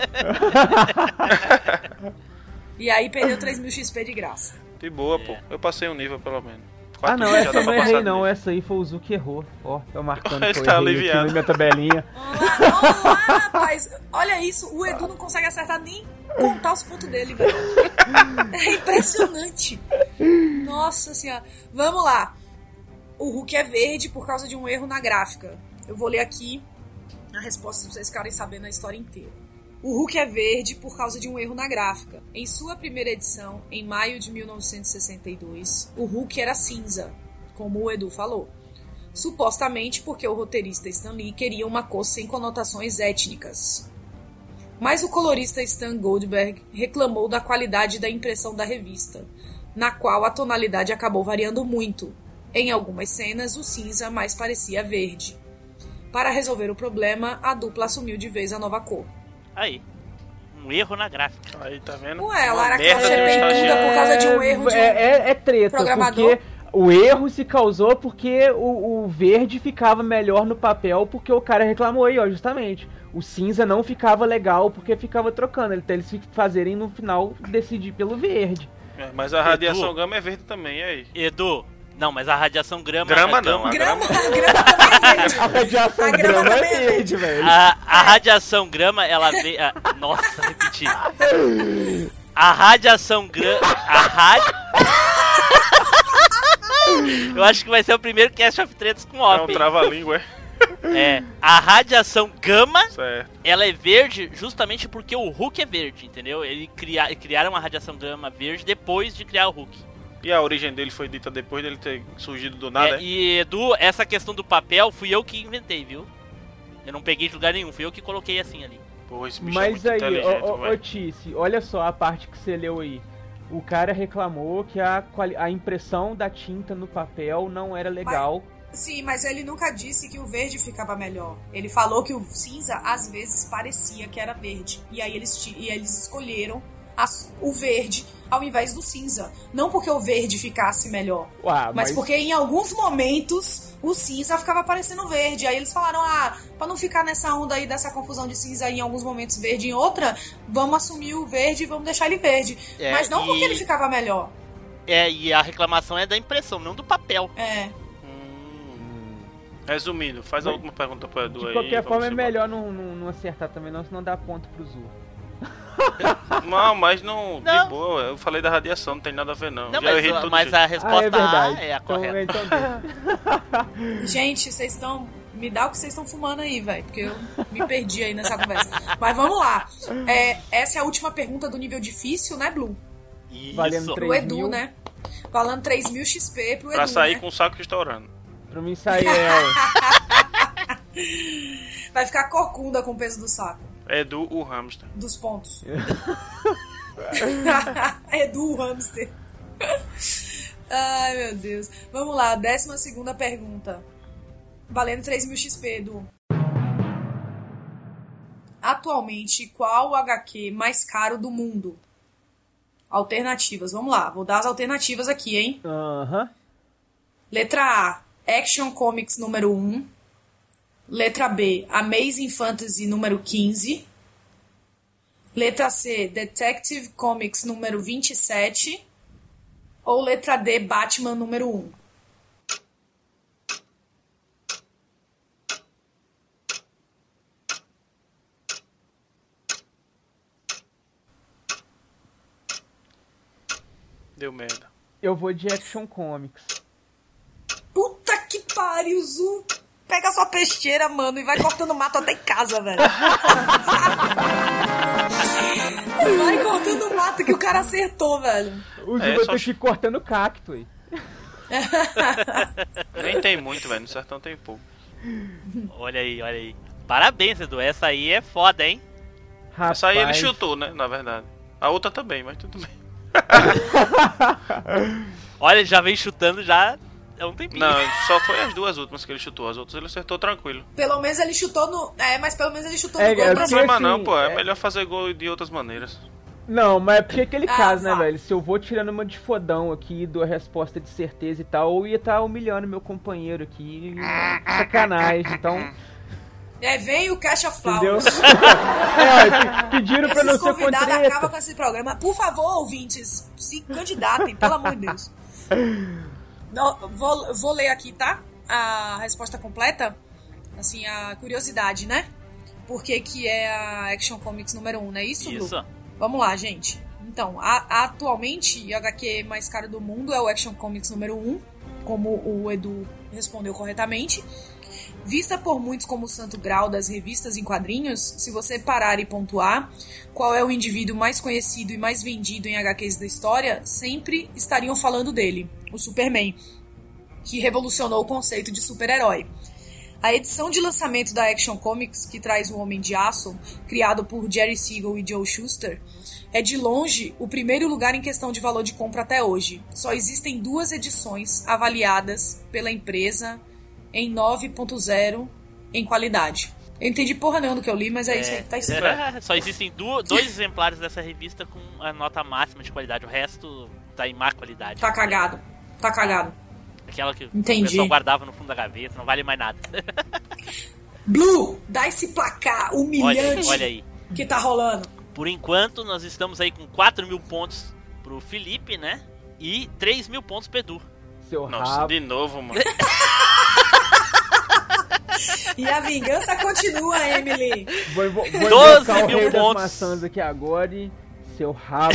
E aí perdeu 3.000 XP de graça. De boa, pô. Eu passei um nível, pelo menos. Não, essa eu não errei, não. Essa aí foi o Zu que errou. Ó, tô marcando que eu tá errei aliviado. aqui na minha tabelinha. Olá, rapaz. Olha isso. O Edu não consegue acertar nem contar os pontos dele, velho. É impressionante. Nossa senhora. Vamos lá. O Hulk é verde por causa de um erro na gráfica. Eu vou ler aqui a resposta pra vocês ficarem sabendo a história inteira. O Hulk é verde por causa de um erro na gráfica. Em sua primeira edição, em maio de 1962, o Hulk era cinza, como o Edu falou. Supostamente porque o roteirista Stan Lee queria uma cor sem conotações étnicas. Mas o colorista Stan Goldberg reclamou da qualidade da impressão da revista, na qual a tonalidade acabou variando muito. Em algumas cenas, o cinza mais parecia verde. Para resolver o problema, a dupla assumiu de vez a nova cor. Aí. Um erro na gráfica. Aí, tá vendo? Ué, a Lara merda Croft é peituda por causa de um erro de um É treta, programador. porque o erro se causou porque o verde ficava melhor no papel porque o cara reclamou aí, ó, justamente. O cinza não ficava legal porque ficava trocando. Então eles fazerem no final decidir pelo verde. Mas a radiação gama é verde também, e aí? Edu, não, mas a radiação grama... Grama não. A grama também é verde. A radiação grama é verde, velho. A radiação grama, ela veio... Nossa, repeti. A radiação grama... Eu acho que vai ser o primeiro Cast of Tretas com É um OP. trava-língua, A radiação gama, certo. ela é verde justamente porque o Hulk é verde, entendeu? Eles criaram a radiação gama verde depois de criar o Hulk. E a origem dele foi dita depois dele ter surgido do nada, E Edu, essa questão do papel fui eu que inventei, viu? Eu não peguei de lugar nenhum, fui eu que coloquei assim ali. Porra, esse bicho é Mas muito aí, inteligente, ô velho. Tice, olha só a parte que você leu aí. O cara reclamou que a impressão da tinta no papel não era legal. Sim, mas ele nunca disse que o verde ficava melhor. Ele falou que o cinza às vezes parecia que era verde. E aí eles escolheram o verde ao invés do cinza. Não porque o verde ficasse melhor, mas porque em alguns momentos o cinza ficava parecendo verde. Aí eles falaram, pra não ficar nessa onda aí dessa confusão de cinza em alguns momentos verde em outra, vamos assumir o verde e vamos deixar ele verde. Mas não porque ele ficava melhor. E a reclamação é da impressão, não do papel. Resumindo, faz a última pergunta pro Edu aí. De qualquer forma é melhor não acertar também, senão dá ponto pro Zu. Não, mas não, de boa, eu falei da radiação, não tem nada a ver não. Mas a resposta A é a então, correta. Gente, vocês estão... Me dá o que vocês estão fumando aí, velho, porque eu me perdi aí nessa conversa. Mas vamos lá. Essa é a última pergunta do nível difícil, né, Blue? Isso. Valendo 3 Pro Edu, mil. né? Valendo 3.000 XP pro Edu, Pra sair né? com o saco estourando. Pra mim sair Vai ficar corcunda com o peso do saco. Edu, o hamster. Dos pontos. Edu, o hamster. Ai, meu Deus. Vamos lá, 12ª pergunta. Valendo 3.000 XP, Edu. Atualmente, qual o HQ mais caro do mundo? Alternativas, vamos lá. Vou dar as alternativas aqui, hein? Letra A, Action Comics número 1. Letra B, Amazing Fantasy número 15. Letra C, Detective Comics número 27. Ou letra D, Batman número 1. Deu merda. Eu vou de Action Comics. Puta que pariu, Zu. Pega sua peixeira, mano, e vai cortando mato até em casa, velho. Vai cortando mato que o cara acertou, velho. O Zu vai ter que ir cortando cacto aí. Nem tem muito, velho. No sertão tem pouco. Olha aí. Parabéns, Edu. Essa aí é foda, hein? Rapaz. Essa aí ele chutou, né? Na verdade. A outra também, mas tudo bem. Olha, já vem chutando já há um tempinho. Não, só foi as duas últimas que ele chutou. As outras ele acertou tranquilo. Pelo menos ele chutou no... mas pelo menos ele chutou É, no gol. é Não pra tem problema assim, não, pô. É melhor fazer gol de outras maneiras. Não, mas é porque aquele caso, né, vá. velho? Se eu vou tirando uma de fodão aqui e dou a resposta de certeza e tal, eu ia estar humilhando meu companheiro aqui. Sacanagem, então... Vem o Cash of Entendeu? Flowers. Pediram pra não Esses ser com convidados acabam treta. com esse programa. Por favor, ouvintes, se candidatem, pelo amor de Deus. Não, vou ler aqui, tá? A resposta completa. Assim, a curiosidade, né? Por que é a Action Comics número 1, não é isso, Blue? Isso. Vamos lá, gente. Então, atualmente, o HQ mais caro do mundo é o Action Comics número 1, como o Edu respondeu corretamente. Vista por muitos como o santo grau das revistas em quadrinhos, se você parar e pontuar qual é o indivíduo mais conhecido e mais vendido em HQs da história, sempre estariam falando dele, o Superman, que revolucionou o conceito de super-herói. A edição de lançamento da Action Comics, que traz o Homem de Aço, criado por Jerry Siegel e Joe Shuster, é de longe o primeiro lugar em questão de valor de compra até hoje. Só existem 2 edições avaliadas pela empresa em 9.0 em qualidade. Eu entendi porra nenhuma do que eu li, mas é isso aí que tá escrito. Só existem 2 exemplares dessa revista com a nota máxima de qualidade. O resto tá em má qualidade. Tá cagado. Aquela que Entendi. o pessoal guardava no fundo da gaveta, não vale mais nada. Blue, dá esse placar humilhante Olha aí. que tá rolando. Por enquanto, nós estamos aí com 4.000 pontos pro Felipe, né? E 3.000 pontos pro Edu. Seu Nossa, rabo. de novo, mano. E a vingança continua, Emily. Vou 12 invocar o mil rei das pontos. maçãs aqui agora e... Seu rabo.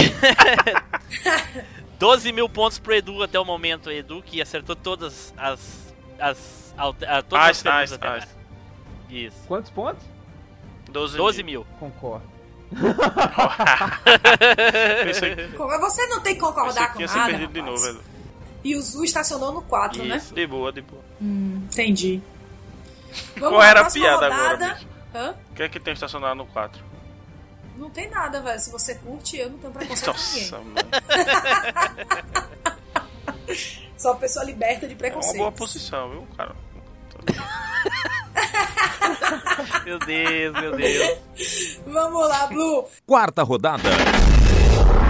12.000 pontos pro Edu até o momento. Edu que acertou todas as perguntas até agora. Isso. Quantos pontos? 12 mil. Concordo. Pensei que Mas você não tem que concordar com tinha se nada, perdido de rapaz. novo, velho. E o Zu estacionou no 4, né? Isso. De boa. Entendi. Vamos Qual lá, era a próxima piada rodada. agora, bicho? Hã? O que é que tem estacionado no 4? Não tem nada, velho. Se você curte, eu não tenho preconceito com Nossa, ninguém. mano. Sou uma pessoa liberta de É uma preconceito. boa posição, viu, cara? Meu Deus. Vamos lá, Blue. 4ª rodada.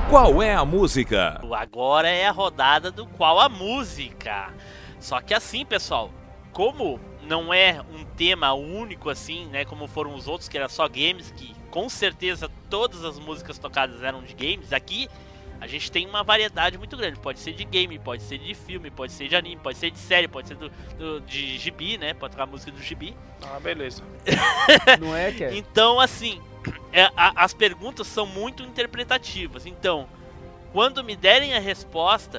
Qual é a música? Agora é a rodada do qual a música. Só que assim, pessoal, como não é um tema único assim, né, como foram os outros, que era só games, que com certeza todas as músicas tocadas eram de games, aqui a gente tem uma variedade muito grande. Pode ser de game, pode ser de filme, pode ser de anime, pode ser de série, pode ser de gibi, né, pode tocar a música do gibi. Ah, beleza. Não é, Ké? Então, assim, as perguntas são muito interpretativas. Então, quando me derem a resposta,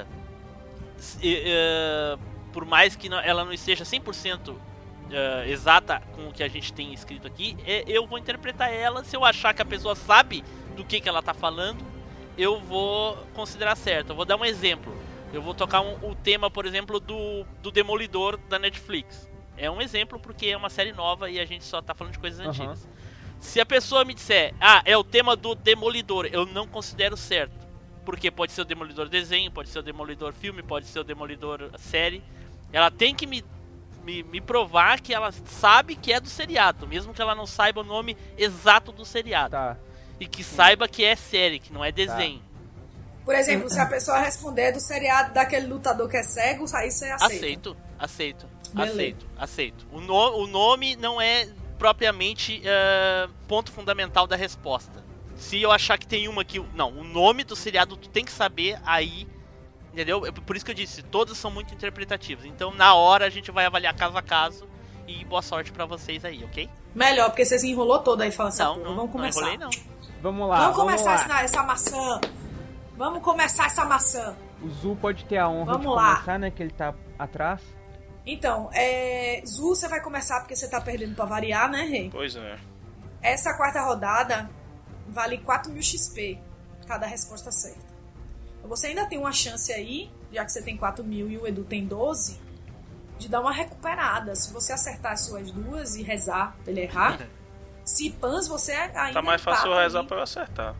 por mais que ela não esteja 100% exata com o que a gente tem escrito aqui, eu vou interpretar ela. Se eu achar que a pessoa sabe do que ela tá falando, eu vou considerar certo. Eu vou dar um exemplo. Eu vou tocar o tema, por exemplo, do Demolidor da Netflix. É um exemplo porque é uma série nova e a gente só tá falando de coisas antigas. Se a pessoa me disser, é o tema do Demolidor, eu não considero certo. Porque pode ser o Demolidor desenho, pode ser o Demolidor filme, pode ser o Demolidor série. Ela tem que me provar que ela sabe que é do seriado, mesmo que ela não saiba o nome exato do seriado. Tá. E que saiba que é série, que não é desenho. Por exemplo, se a pessoa responder do seriado daquele lutador que é cego, aí você aceita. Aceito. O nome não é propriamente ponto fundamental da resposta. Se eu achar que tem uma que... Não, o nome do seriado tu tem que saber aí, entendeu? Por isso que eu disse, todas são muito interpretativas. Então, na hora, a gente vai avaliar caso a caso. E boa sorte pra vocês aí, ok? Melhor, porque você se enrolou todo aí falando essa porra. Não, Vamos começar. Não enrolei, não. Vamos lá. Vamos começar essa maçã. Vamos começar essa maçã. O Zu pode ter a honra de começar, né? Que ele tá atrás. Então, Zu, você vai começar porque você tá perdendo pra variar, né, Rei? Pois é. Essa quarta rodada vale 4.000 XP, cada resposta certa. Você ainda tem uma chance aí, já que você tem 4.000 e o Edu tem 12, de dar uma recuperada. Se você acertar as suas duas e rezar pra ele errar, se pans, você ainda tá mais fácil empata rezar aí. pra eu acertar.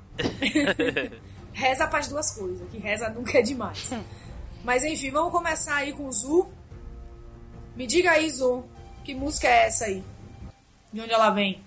Reza pras duas coisas, que reza nunca é demais. Mas enfim, vamos começar aí com o Zu. Me diga aí, Zu, que música é essa aí? De onde ela vem?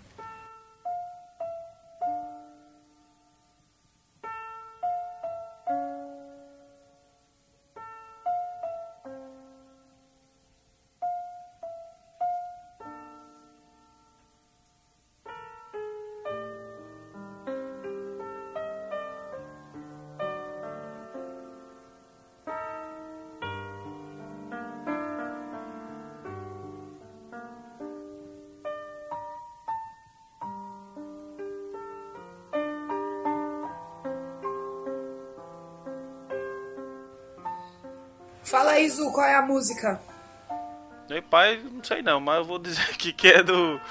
Fala aí, Zu, qual é a música? Meu pai, não sei não, mas eu vou dizer aqui que é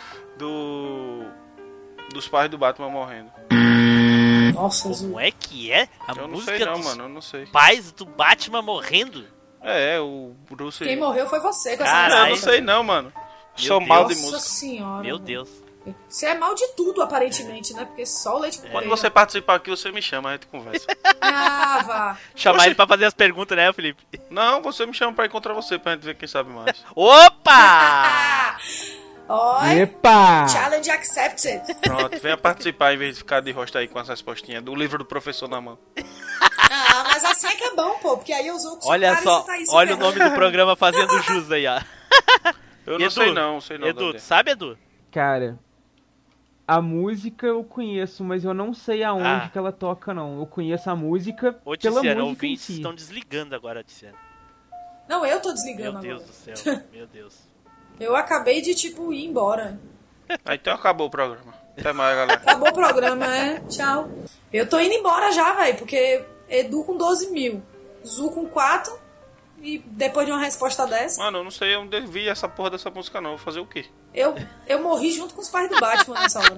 dos pais do Batman morrendo. Nossa, Zu. Como é que é? A Eu não música sei não, dos mano, eu não sei. pais do Batman morrendo? O Bruce... Quem morreu foi você com essa Caralho. Eu não música. sei não, mano. Sou Deus. mal de Nossa música. senhora. Meu velho. Deus. Você é mal de tudo, aparentemente, né? Porque só o leite com Quando pera. você participar aqui, você me chama, a gente conversa. Ah, vá. Chamar ele pra fazer as perguntas, né, Felipe? Não, você me chama pra encontrar você, pra gente ver quem sabe mais. Opa! Oi. Epa! Challenge accepted. Pronto, venha participar em vez de ficar de rosto aí com as respostinhas do livro do professor na mão. Ah, mas assim é que é bom, pô. Porque aí eu uso o Olha só, olha o nome do programa fazendo jus aí, ó. Eu não Edu, sei não, Edu, Dodê. tu sabe, Edu? Cara, a música eu conheço, mas eu não sei aonde que ela toca, não. Eu conheço a música Ô, pela Tiziana, música em ouvintes si. estão desligando agora, Tiziana. Não, eu tô Meu desligando Deus agora. do céu, meu Deus. Eu acabei de, tipo, ir embora. Ah, então acabou o programa. Até mais, galera. Acabou o programa, Tchau. Eu tô indo embora já, velho, porque Edu com 12.000, Zu com 4, e depois de uma resposta dessa, Mano, eu não sei onde eu vi essa porra dessa música não. Vou fazer o quê? eu morri junto com os pais do Batman nessa hora.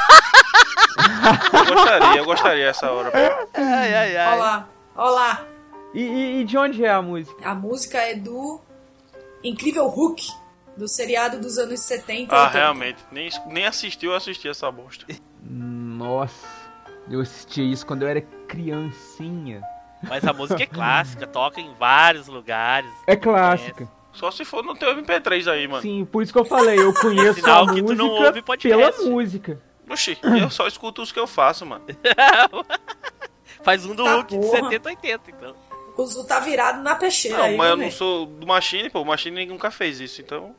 Eu gostaria essa hora. Ai. Ó lá. E de onde é a música? A música é do Incrível Hulk, do seriado dos anos 70. Ah, 80. realmente. Nem assistiu, eu assisti essa bosta. Nossa, eu assisti isso quando eu era criancinha. Mas a música é clássica, toca em vários lugares. É clássica. Só se for no teu MP3 aí, mano. Sim, por isso que eu falei, eu conheço Sinal a que tu não música ouve podcast. pela música. Oxi, eu só escuto os que eu faço, mano. faz um do Tá Hulk de porra. 70, 80, então. O Zu tá virado na peixeira Não, aí, mas eu né? não sou do Machine, pô. O Machine nunca fez isso, então...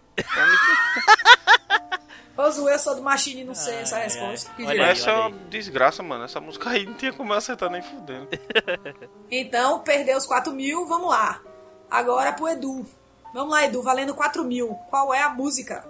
Ô, Zu, eu sou do Machine e não sei essa resposta. Que Olha dirá. aí. Essa é uma desgraça, mano. Essa música aí não tinha como eu acertar nem fudendo. Então, perdeu os 4.000, vamos lá. Agora pro Edu. Vamos lá, Edu, valendo 4.000. Qual é a música?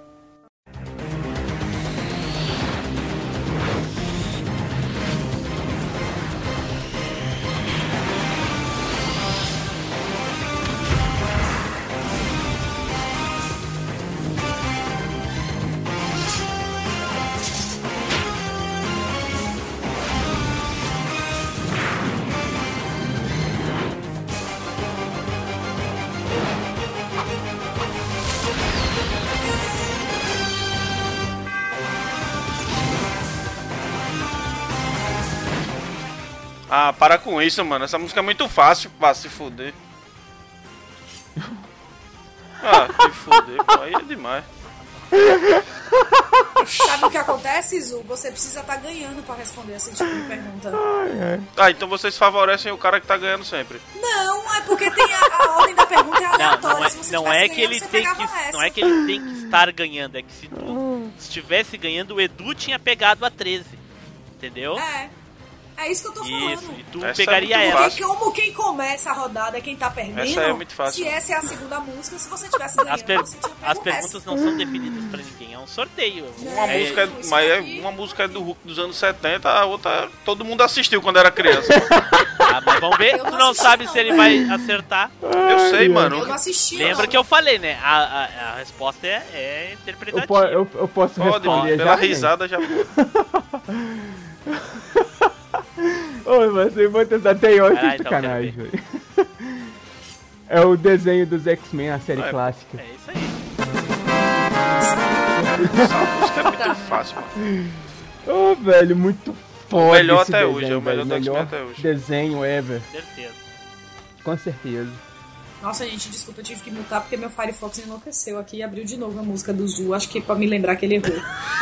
Ah, para com isso, mano. Essa música é muito fácil pra se fuder. Ah, que fuder, pô. Aí é demais. Sabe o que acontece, Zu? Você precisa estar ganhando pra responder esse tipo de pergunta. Ah, então vocês favorecem o cara que tá ganhando sempre. Não, é porque tem a ordem da pergunta é aleatória. Não, Se você não é tivesse que ele ganhando, tem você que, pegava essa. não é que ele tem que estar ganhando, é que se tu estivesse ganhando, o Edu tinha pegado a 13. Entendeu? É isso que eu tô falando. Isso, e tu Essa é pegaria muito ela. fácil. Porque como quem começa a rodada é quem tá perdendo, Essa é muito fácil. se essa é a segunda música, se você tivesse ganhando, As, per- você tinha pego as perguntas essa. não são definidas pra ninguém, é um sorteio. Uma É, música, isso mas daqui- uma música é do Hulk dos anos 70, a outra todo mundo assistiu quando era criança. Ah, mas vamos ver, Eu tu não não assisti, sabe não. se ele vai acertar. Eu sei, Eu mano. não assisti, Lembra não. que eu falei, né? A resposta é interpretativa. Eu posso Pode, responder pela já, risada já. Ô, mas eu vou tentar ter hoje Vai lá, de então, sacanagem, velho. É o desenho dos X-Men, a série Ah, é. clássica. É isso aí. Essa música é muito fácil, mano. Ô, velho, muito foda. melhor esse até desenho, hoje, é o melhor velho. do X-Men Melhor até hoje. desenho ever, Certeza. com certeza. Nossa, gente, desculpa, eu tive que mutar porque meu Firefox enlouqueceu aqui e abriu de novo a música do Zu. Acho que é pra me lembrar que ele errou.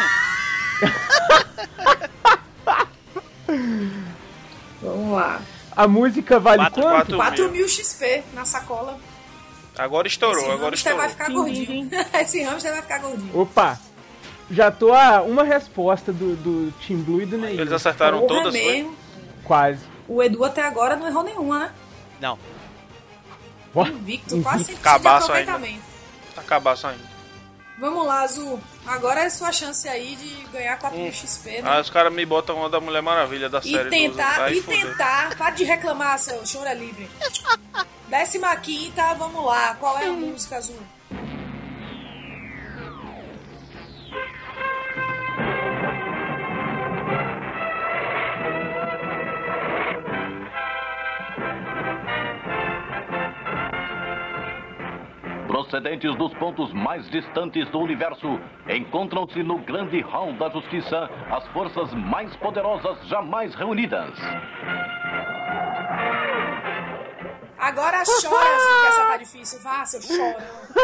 Vamos lá. A música vale Quatro, quanto? 4.000 XP na sacola. Agora estourou, Esse agora hamster estourou. vai ficar gordinho. Esse hamster vai ficar gordinho. Opa! Já tô a uma resposta do Team Blue e do Ney. Eles acertaram Porra, todas, foi? mesmo. Quase. O Edu até agora não errou nenhuma, né? Não. Ó, Invicto, quase 100% de Cabaço ainda. aproveitamento. Tá cabaço ainda. Vamos lá, Zu. Agora é sua chance aí de ganhar 4.000 XP, né? Ah, os caras me botam uma da Mulher Maravilha da E série. tentar, Aí e fudeu. tentar, para de reclamar, seu choro é livre. 15ª, vamos lá. Qual é a música, Azul? Procedentes dos pontos mais distantes do universo, encontram-se no grande hall da justiça as forças mais poderosas jamais reunidas. Agora chora, Azul, que essa tá difícil. Vá, seu choro.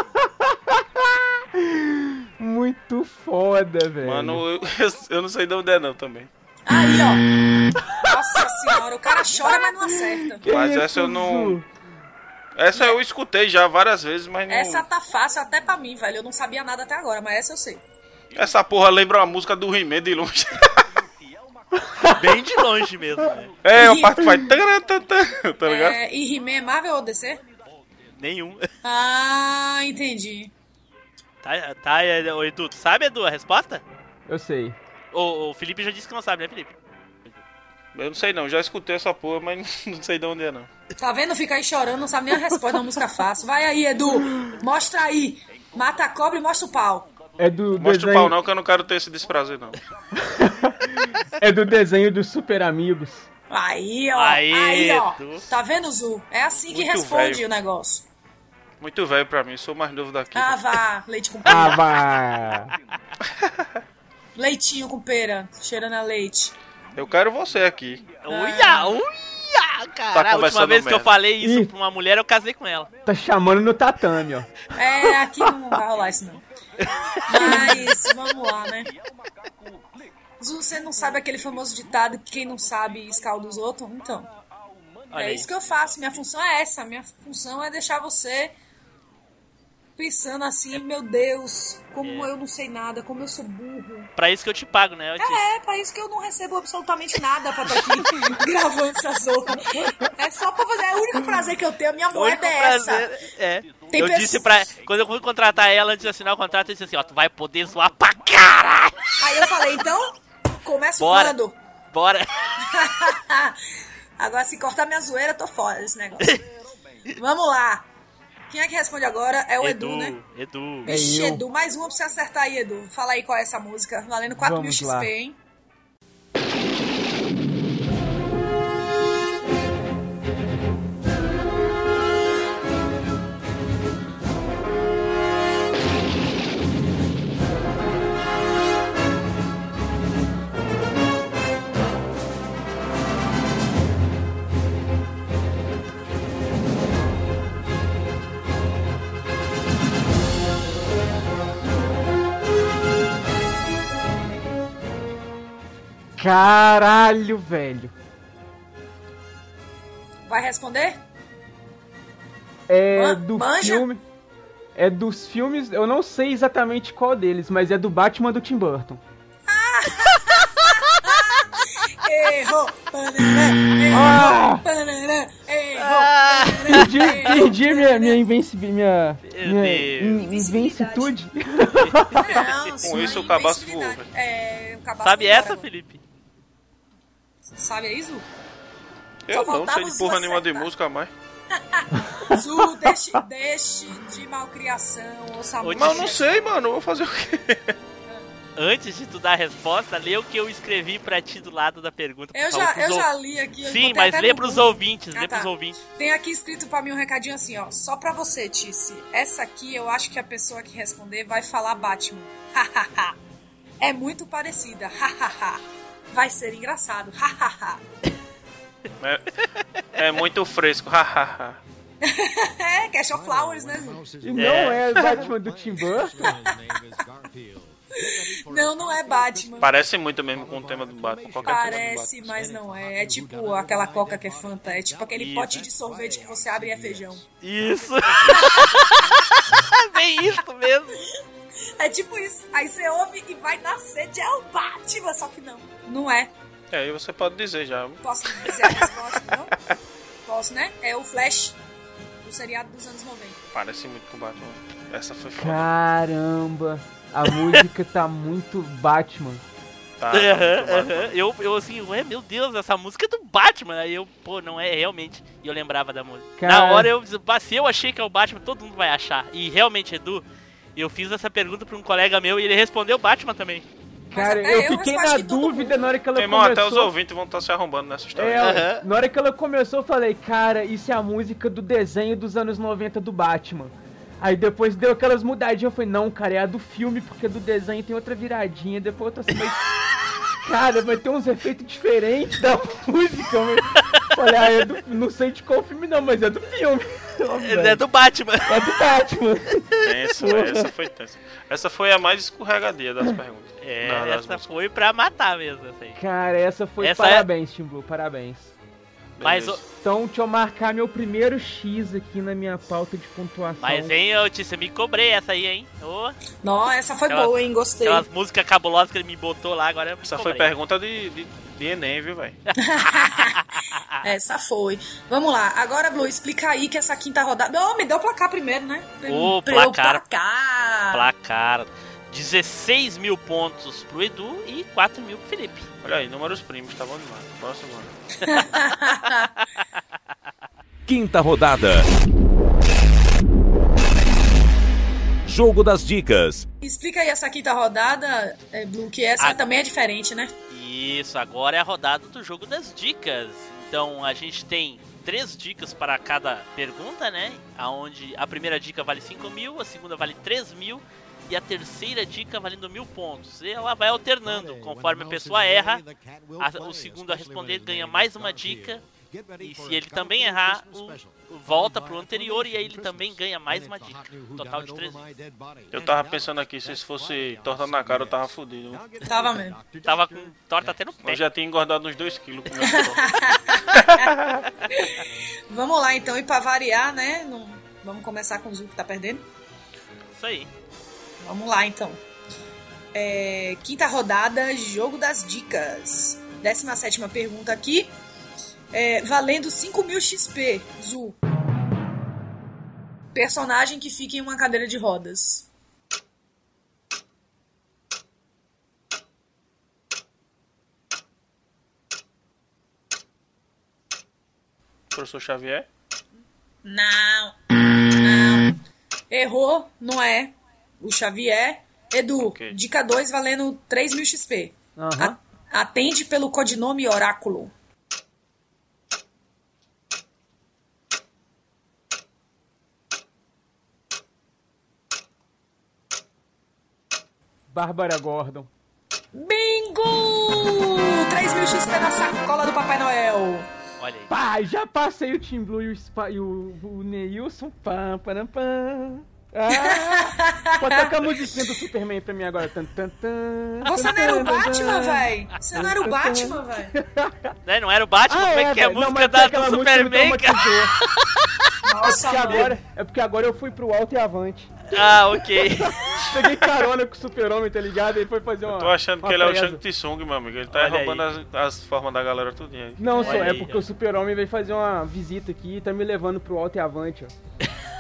muito foda, velho. Mano, eu não sei de onde é não também. Aí, ó. Nossa senhora, o cara chora, mas não acerta. Que Mas isso, essa eu não... Zu? Essa eu escutei já várias vezes, mas não... Essa tá fácil até pra mim, velho. Eu não sabia nada até agora, mas essa eu sei. Essa porra lembra uma música do He-Man de longe. Bem de longe mesmo, né? É, a parte que faz... Tá ligado? É, e He-Man é Marvel ou DC? Nenhum. Ah, entendi. Tá, ô, Edu, tu sabe, Edu, a resposta? Eu sei. O Felipe já disse que não sabe, né, Felipe? Eu não sei não, já escutei essa porra, mas não sei de onde é não. Tá vendo? Fica aí chorando, não sabe nem a resposta da música fácil. Vai aí, Edu. Mostra aí. Mata a cobra e mostra o pau. É do Mostra o desenho... pau não, que eu não quero ter esse desprazer não. É do desenho dos Super Amigos. Aí, ó. Aí, Aí, ó. Edu. Tá vendo, Zu? É assim que Muito responde velho. o negócio. Muito velho pra mim, sou mais novo daqui. Ah, vá. Leite com pera. Ah, vá! Leitinho com pera. Cheirando a leite. Eu quero você aqui. Uia, uia, cara. A última conversando vez que eu merda. falei isso Ih. pra uma mulher, eu casei com ela. Tá chamando no tatame, ó. É, aqui não vai rolar isso, não. Mas, vamos lá, né? Zu, você não sabe aquele famoso ditado que quem não sabe escalda os outros? Então, Olha É aí. isso que eu faço, minha função é essa. Minha função é deixar você pensando assim, meu Deus, como eu não sei nada, como eu sou burro. Pra isso que eu te pago, né? Pra isso que eu não recebo absolutamente nada pra estar aqui gravando essa zorra. É só pra fazer, é o único prazer que eu tenho, a minha O único moeda é essa. prazer é. Tem Eu pessoas- disse pra. Quando eu fui contratar ela, antes de assinar o contrato, eu disse assim, ó, tu vai poder zoar pra caralho! Aí eu falei, então, começa Bora. quando? Bora! Agora, se cortar minha zoeira, eu tô fora desse negócio. Vamos lá. Quem é que responde agora? É o Edu, né? Edu. É Vixe, eu. Edu, mais uma pra você acertar aí, Edu. Fala aí qual é essa música. Valendo 4.000 Vamos XP, lá. hein? Caralho, velho. Vai responder? É do Manja? filme. É dos filmes, eu não sei exatamente qual deles, mas é do Batman do Tim Burton. Errou! Panará, Ah! panará, errou! Perdi minha invencibilidade. Minha invencitude. Não, Com isso, o cabaço voou, invencibilidade. É, o cabaço Sabe foi embora essa, agora. Felipe? Sabe aí, Zu? Eu Só não faltava sei de os porra dois nenhuma de acertar. música mais. Zu, deixe de malcriação, ouça a Mas Mas eu música. não sei, mano. Eu vou fazer o quê? Antes de tu dar a resposta, lê o que eu escrevi pra ti do lado da pergunta. por Eu favor, pros já li aqui. eu Sim, botei mas até lê no pros Google. ouvintes, lê tá. pros ouvintes. Tem aqui escrito pra mim um recadinho assim, ó. Só pra você, Tice. Essa aqui eu acho que a pessoa que responder vai falar Batman. Hahaha. É muito parecida. Hahaha. Vai ser engraçado. Hahaha. É muito fresco. Hahaha. É, Cash of Flowers, né, Zu? E não é Batman do Tim Burton. Não é Batman. Parece muito mesmo com o tema do Batman. Qualquer tema do Parece, Batman. mas não é. É tipo aquela coca que é Fanta. É tipo aquele Isso. pote de sorvete que você abre e é feijão. Isso! Bem isso mesmo! É tipo isso. Aí você ouve e vai nascer de é o Batman. Só que não. Não é. É, aí você pode dizer já. Posso dizer a resposta, não? Posso, né? É o Flash do seriado dos anos 90. Parece muito com o Batman. Essa foi foda. Caramba. A música tá muito Batman. Tá, muito Batman. Eu assim, ué, meu Deus, essa música é do Batman. Aí eu, pô, não é realmente. E eu lembrava da música. Cara. Na hora eu, se eu achei que é o Batman, todo mundo vai achar. E realmente, Edu, eu fiz essa pergunta pra um colega meu e ele respondeu Batman também. Cara, até eu eu fiquei respondo na de todo dúvida na hora que ela Meu irmão, até os começou. ouvintes vão estar se arrombando nessa história. É, Aham. na hora que ela começou, eu falei, cara, isso é a música do desenho dos anos 90 do Batman. Aí depois deu aquelas mudadinhas, eu falei, não, cara, é a do filme, porque do desenho tem outra viradinha. Depois eu tô assim, mas... Cara, vai ter uns efeitos diferentes da música. Mas... Falei, não sei de qual filme não, mas é do filme. É do Batman. É do Batman. Essa foi tensa. Essa foi a mais escorregadia das perguntas. É, das essa músicas. foi pra matar mesmo, essa aí. Cara, essa foi Essa parabéns, Tim Blue, parabéns. Mas, Beleza. Então, deixa eu marcar meu primeiro X aqui na minha pauta de pontuação. mas hein, eu disse, me cobrei essa aí, hein? Ô, Não, essa foi Aquela- boa, hein? Gostei. aquelas músicas cabulosas que ele me botou lá, agora eu me Essa foi cobrei. pergunta de Enem, viu, velho? Essa foi. Vamos lá. Agora, Blue, explica aí que essa quinta rodada... Não, me deu o placar primeiro, né? Ô, Pra eu placar. placar. Placar. 16 mil pontos pro Edu e 4 mil pro Felipe. Olha aí, números primos, tá bom demais. Próximo ano. Quinta rodada. Jogo das dicas. Explica aí essa quinta rodada, Blue, que essa Ah. também é diferente, né? Isso, agora é a rodada do jogo das dicas. Então a gente tem 3 dicas para cada pergunta, né? Onde a primeira dica vale 5 mil, a segunda vale 3 mil e a terceira dica valendo 1000 pontos. E ela vai alternando, conforme a pessoa erra, o segundo a responder ganha mais uma dica E se ele também errar, volta pro anterior e aí ele também ganha mais uma dica. Total de 3 vezes. Eu tava pensando aqui, se fosse torta na cara, eu tava fudido. Tava mesmo. Tava com torta até no pé. Eu já tinha engordado uns 2 quilos com meu Vamos lá então, e pra variar, né? Vamos começar com o Zu que tá perdendo? Isso aí. Vamos lá então. Quinta rodada, jogo das dicas. 17ª pergunta aqui. Valendo 5.000 XP, Zu. Personagem que fica em uma cadeira de rodas. Professor Xavier? Não. Errou, não é. O Xavier. Edu, Ok. dica 2 valendo 3.000 XP. Aham. Atende pelo codinome Oráculo. Bárbara Gordon. Bingo! 3.000 XP na sacola do Papai Noel. Olha aí. Pá, já passei o Team Blue e o Neilson. Pam, pam, pam. Ah, pode tocar a musiquinha do Superman pra mim agora. Tan, tan, tan, Você não era o Batman, véi? Você não era o Tan, tan, Batman, véi? Né, não era o Batman? Como é que é a velho. música mas do aquela música me Superman, cara? traumatizou. Nossa, mano. É porque agora eu fui pro alto e avante. Ah, ok. Peguei carona com o Super-Homem, tá ligado? Ele foi fazer uma. Tô achando uma que ele é o presa. Shang Tsung, meu amigo. Ele tá Olha roubando as formas da galera tudinho aí. Não, só Olha é aí, porque ó. o Super-Homem veio fazer uma visita aqui e tá me levando pro alto e avante, ó.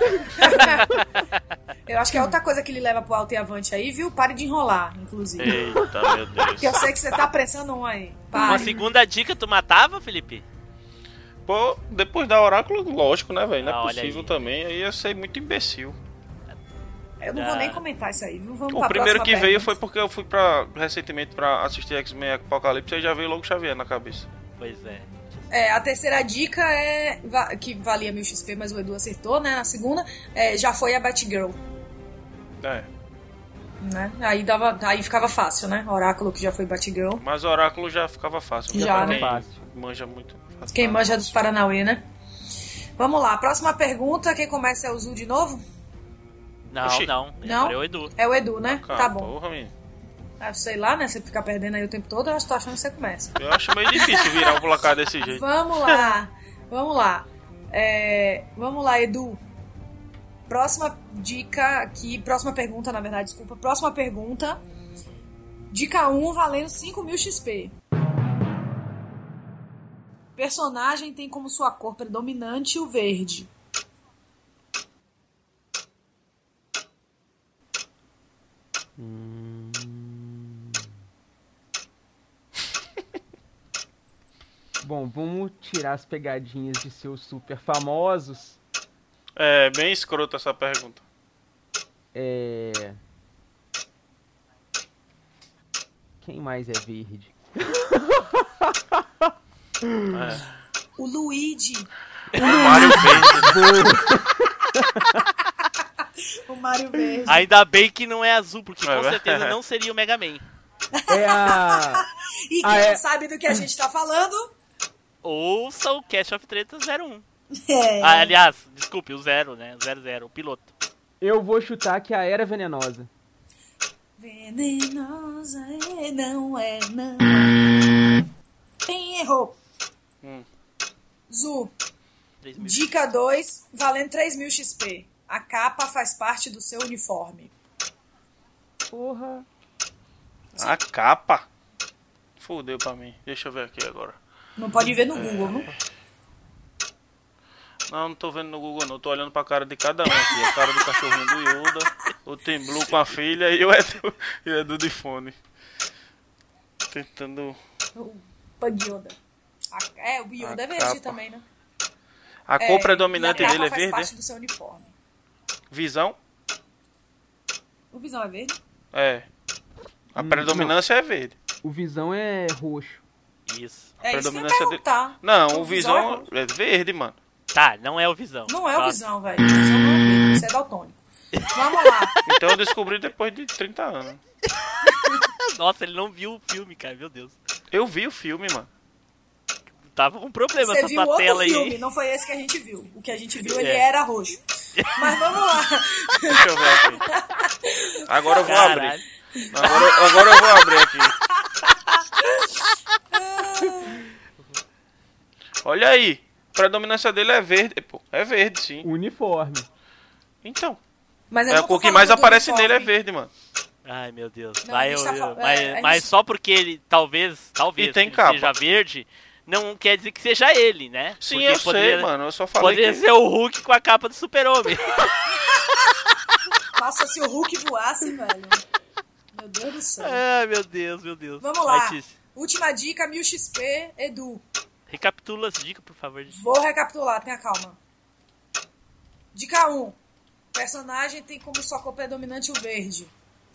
Eu acho que é outra coisa que ele leva pro alto e avante aí, viu? Pare de enrolar, inclusive. Eita, meu Deus. Porque eu sei que você tá pressando um aí. Uma Pare. segunda dica, tu matava, Felipe? Pô, depois da Oráculo, lógico, né, velho? Não Ah, é olha possível aí. também. Aí eu sei muito imbecil. Eu não vou nem comentar isso aí, viu? Vamos pra O primeiro próxima que veio pergunta. foi porque eu fui recentemente pra assistir X-Men Apocalipse e já veio logo Xavier na cabeça. Pois é. A terceira dica que valia 1.000 XP, mas o Edu acertou, né? Na segunda, já foi a Batgirl, É. né? Aí ficava fácil, né? Oráculo que já foi Batgirl. Mas o Oráculo já ficava fácil. Já, pra né? quem Fácil. manja muito. Quem manja dos Paranauê, né? Vamos lá, próxima pergunta. Quem começa é o Zu de novo? Não, Oxi. não. Não? Agora é o Edu. É o Edu, né? Cara, Tá bom. Porra, menino. Sei lá, né? Você ficar perdendo aí o tempo todo, eu tô achando que você começa. Eu acho meio difícil virar o placar desse jeito. Vamos lá. Vamos lá, Edu. Próxima dica aqui. Próxima pergunta, na verdade, desculpa. Próxima pergunta. Dica 1, valendo 5.000 XP. Personagem tem como sua cor predominante o verde. Bom, vamos tirar as pegadinhas de seus super famosos. É bem escroto essa pergunta. Quem mais é verde? O Luigi. Mario Verde. O Mario Verde. Ainda bem que não é azul, porque É, com né? certeza não seria o Mega Man. É a. E quem não sabe do que a gente tá falando? Ouça o Cash of Tretas 01. É. Ah, aliás, desculpe, o 0, né? 00, o piloto. Eu vou chutar que a Era Venenosa. Venenosa não é, não. Quem errou? Zu, 3.000. dica 2, valendo 3.000 XP. A capa faz parte do seu uniforme. Porra. A capa? Fudeu pra mim. Deixa eu ver aqui agora. Não pode ver no Google, viu? Não tô vendo no Google não. Tô olhando pra cara de cada um aqui. A cara do cachorrinho do Yoda, o Tim Blue com a filha e o Edu de fone. Tentando... O Bug Yoda. O Yoda é verde capa. também, né? A cor predominante e a dele é capa faz verde? parte do seu uniforme. Visão? O Visão é verde? É. A predominância é verde. O Visão é roxo. Isso. É isso que eu ia predominância dele- perguntar. Não, o Visão é Visão roxo. é verde, mano. Tá, não é o Visão. Não é o Nossa. Visão, velho. O Visão não é verde. Isso é daltônico. Vamos lá. Então eu descobri depois de 30 anos. Nossa, ele não viu o filme, cara, meu Deus. Eu vi o filme, mano. tava com problema Você viu essa outro tela filme, aí. não foi esse que a gente viu. O que a gente viu, ele era roxo. Mas vamos lá. Deixa eu ver aqui. Agora eu vou Caralho. abrir. Agora eu vou abrir aqui. Olha aí. A predominância dele é verde, pô. É verde, sim. Uniforme. Então. Mas eu É não a tô cor que falando mais do aparece uniforme. nele é verde, mano. Ai, meu Deus. Não, a gente tá falando- Mas a gente- só porque ele, talvez E tem ele capa. seja verde, não quer dizer que seja ele, né? Sim, Porque eu sei, mano. Eu só falei Poderia que... ser o Hulk com a capa do Super-Homem. Nossa, se o Hulk voasse, velho. Meu Deus do céu. Ai, meu Deus. Vamos lá. Vai, Tício. Última dica, 1000 XP, Edu. Recapitula as dicas, por favor. Vou recapitular, tenha calma. Dica 1. Personagem tem como sua cor predominante o verde.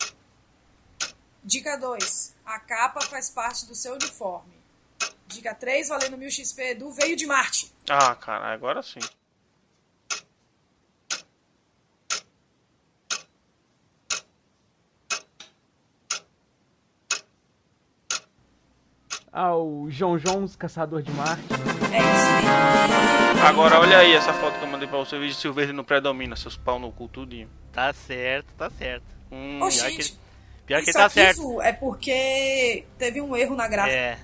Dica 2. A capa faz parte do seu uniforme. Dica 3, valendo 1000 XP, Edu, veio de Marte. Ah, cara, agora sim. Ah, o João Jones, Caçador de Marte. É isso aí. Agora olha aí essa foto que eu mandei pra você. Veja se o verde não predomina, seus pau no cu tudinho. Tá certo. Ô, Pior que gente, ele, pior que isso ele tá aqui, certo. Zu, é porque teve um erro na gráfica. É.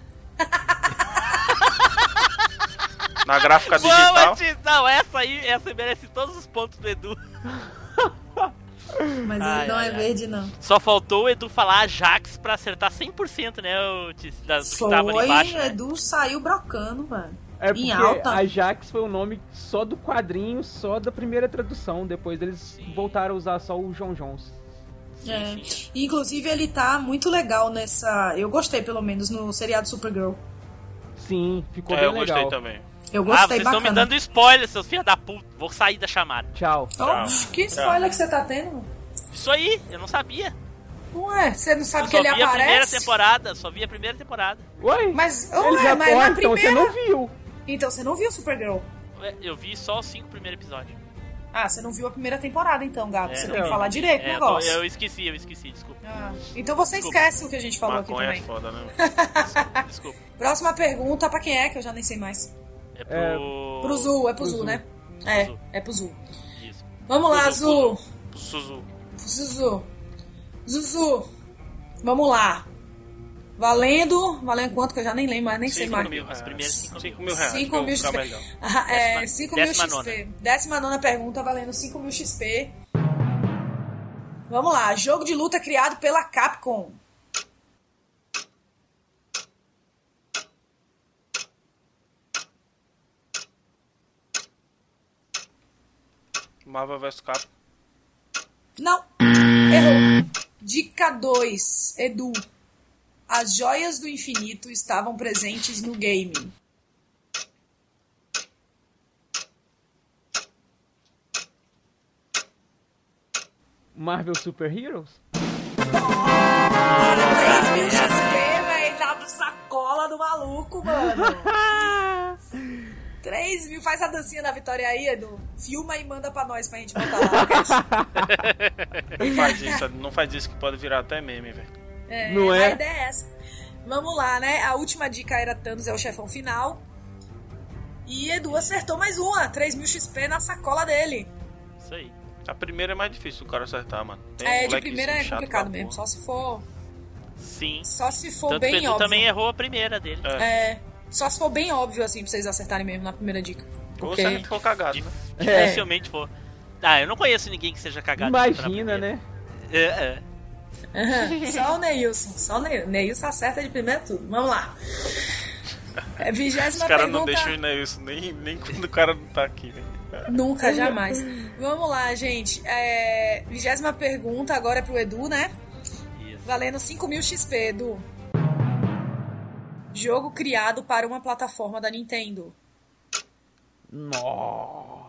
Na gráfica digital. Não, essa merece todos os pontos do Edu. Mas Ai, ele não ai, é ai. verde, não. Só faltou o Edu falar Ajax pra acertar 100%, né? O que tava ali Foi, embaixo, né? Edu saiu brocando, velho. É porque Em alta. Ajax foi o nome só do quadrinho, só da primeira tradução. Depois eles voltaram a usar só o João Jones. É. E, inclusive, ele tá muito legal nessa... Eu gostei, pelo menos, no seriado Supergirl. Sim, ficou É, bem eu gostei legal. também. Eu Ah, gostei vocês estão me bacana. dando spoiler, seus filhos da puta. Vou sair da chamada. Tchau. Oxe, que spoiler que você tá tendo, mano? Isso aí, eu não sabia. Ué, você não sabe Eu que só ele vi a primeira aparece? temporada, só vi a primeira temporada. Oi? Mas, Ele ué, já mas pode, na então você primeira... não viu. Então você não viu Supergirl? Ué, eu vi só os 5 primeiros episódios. Ah, você não viu a primeira temporada, então, Gato. É, Você não. tem que falar direito o É, negócio. eu esqueci, desculpa. Ah, então você Desculpa. esquece o que a gente falou Maconha aqui é também. foda, né? Desculpa. Próxima pergunta, pra quem é, que eu já nem sei mais. É pro... Pro Zu, é pro Pro Zu, Zu. né? Zu. É pro Zu. Isso. Vamos lá, Pro Zu. Zu. Suzu. Zuzu. Zuzu. Vamos lá. Valendo quanto que eu já nem lembro, mas nem sei 5 mais. mil, As primeiras 5 5 mil. mil reais. 5 pra mil ficar XP. melhor. Ah, é, 5 mil décima XP. 19ª pergunta, valendo 5 mil XP. Vamos lá. Jogo de luta criado pela Capcom. Marvel vs Capcom. Não. Errou. Dica 2. Edu. As joias do infinito estavam presentes no game. Marvel Super Heroes? 3 mil XP, velho. Na sacola do maluco, mano. 3 mil. Faz a dancinha da vitória aí, Edu. Filma e manda pra nós pra gente botar lá. ok? Não faz isso que pode virar até meme, velho. Não A é? ideia é essa. Vamos lá, né? A última dica era Thanos é o chefão final. E Edu acertou mais uma. 3 mil XP na sacola dele. Isso aí. A primeira é mais difícil o cara acertar, mano. Tem um De molequinho primeira é chato complicado pra mesmo. porra. Sim. Só se for Tanto que o bem Edu óbvio. também errou a primeira dele. Só se for bem óbvio, assim, pra vocês acertarem mesmo na primeira dica. Ou Porque... se a gente for cagado, né? Dificilmente for. Ah, eu não conheço ninguém que seja cagado. Imagina, né? É. Só o Neilson. Só o Neilson acerta de primeira tudo. Vamos lá. É, 20ª Os caras pergunta. não deixam né, isso nem quando o cara não tá aqui, né? Nunca, jamais. Vamos lá, gente. 20ª pergunta agora é pro Edu, né? Isso. Valendo 5 mil XP, Edu. Jogo criado para uma plataforma da Nintendo. Nó.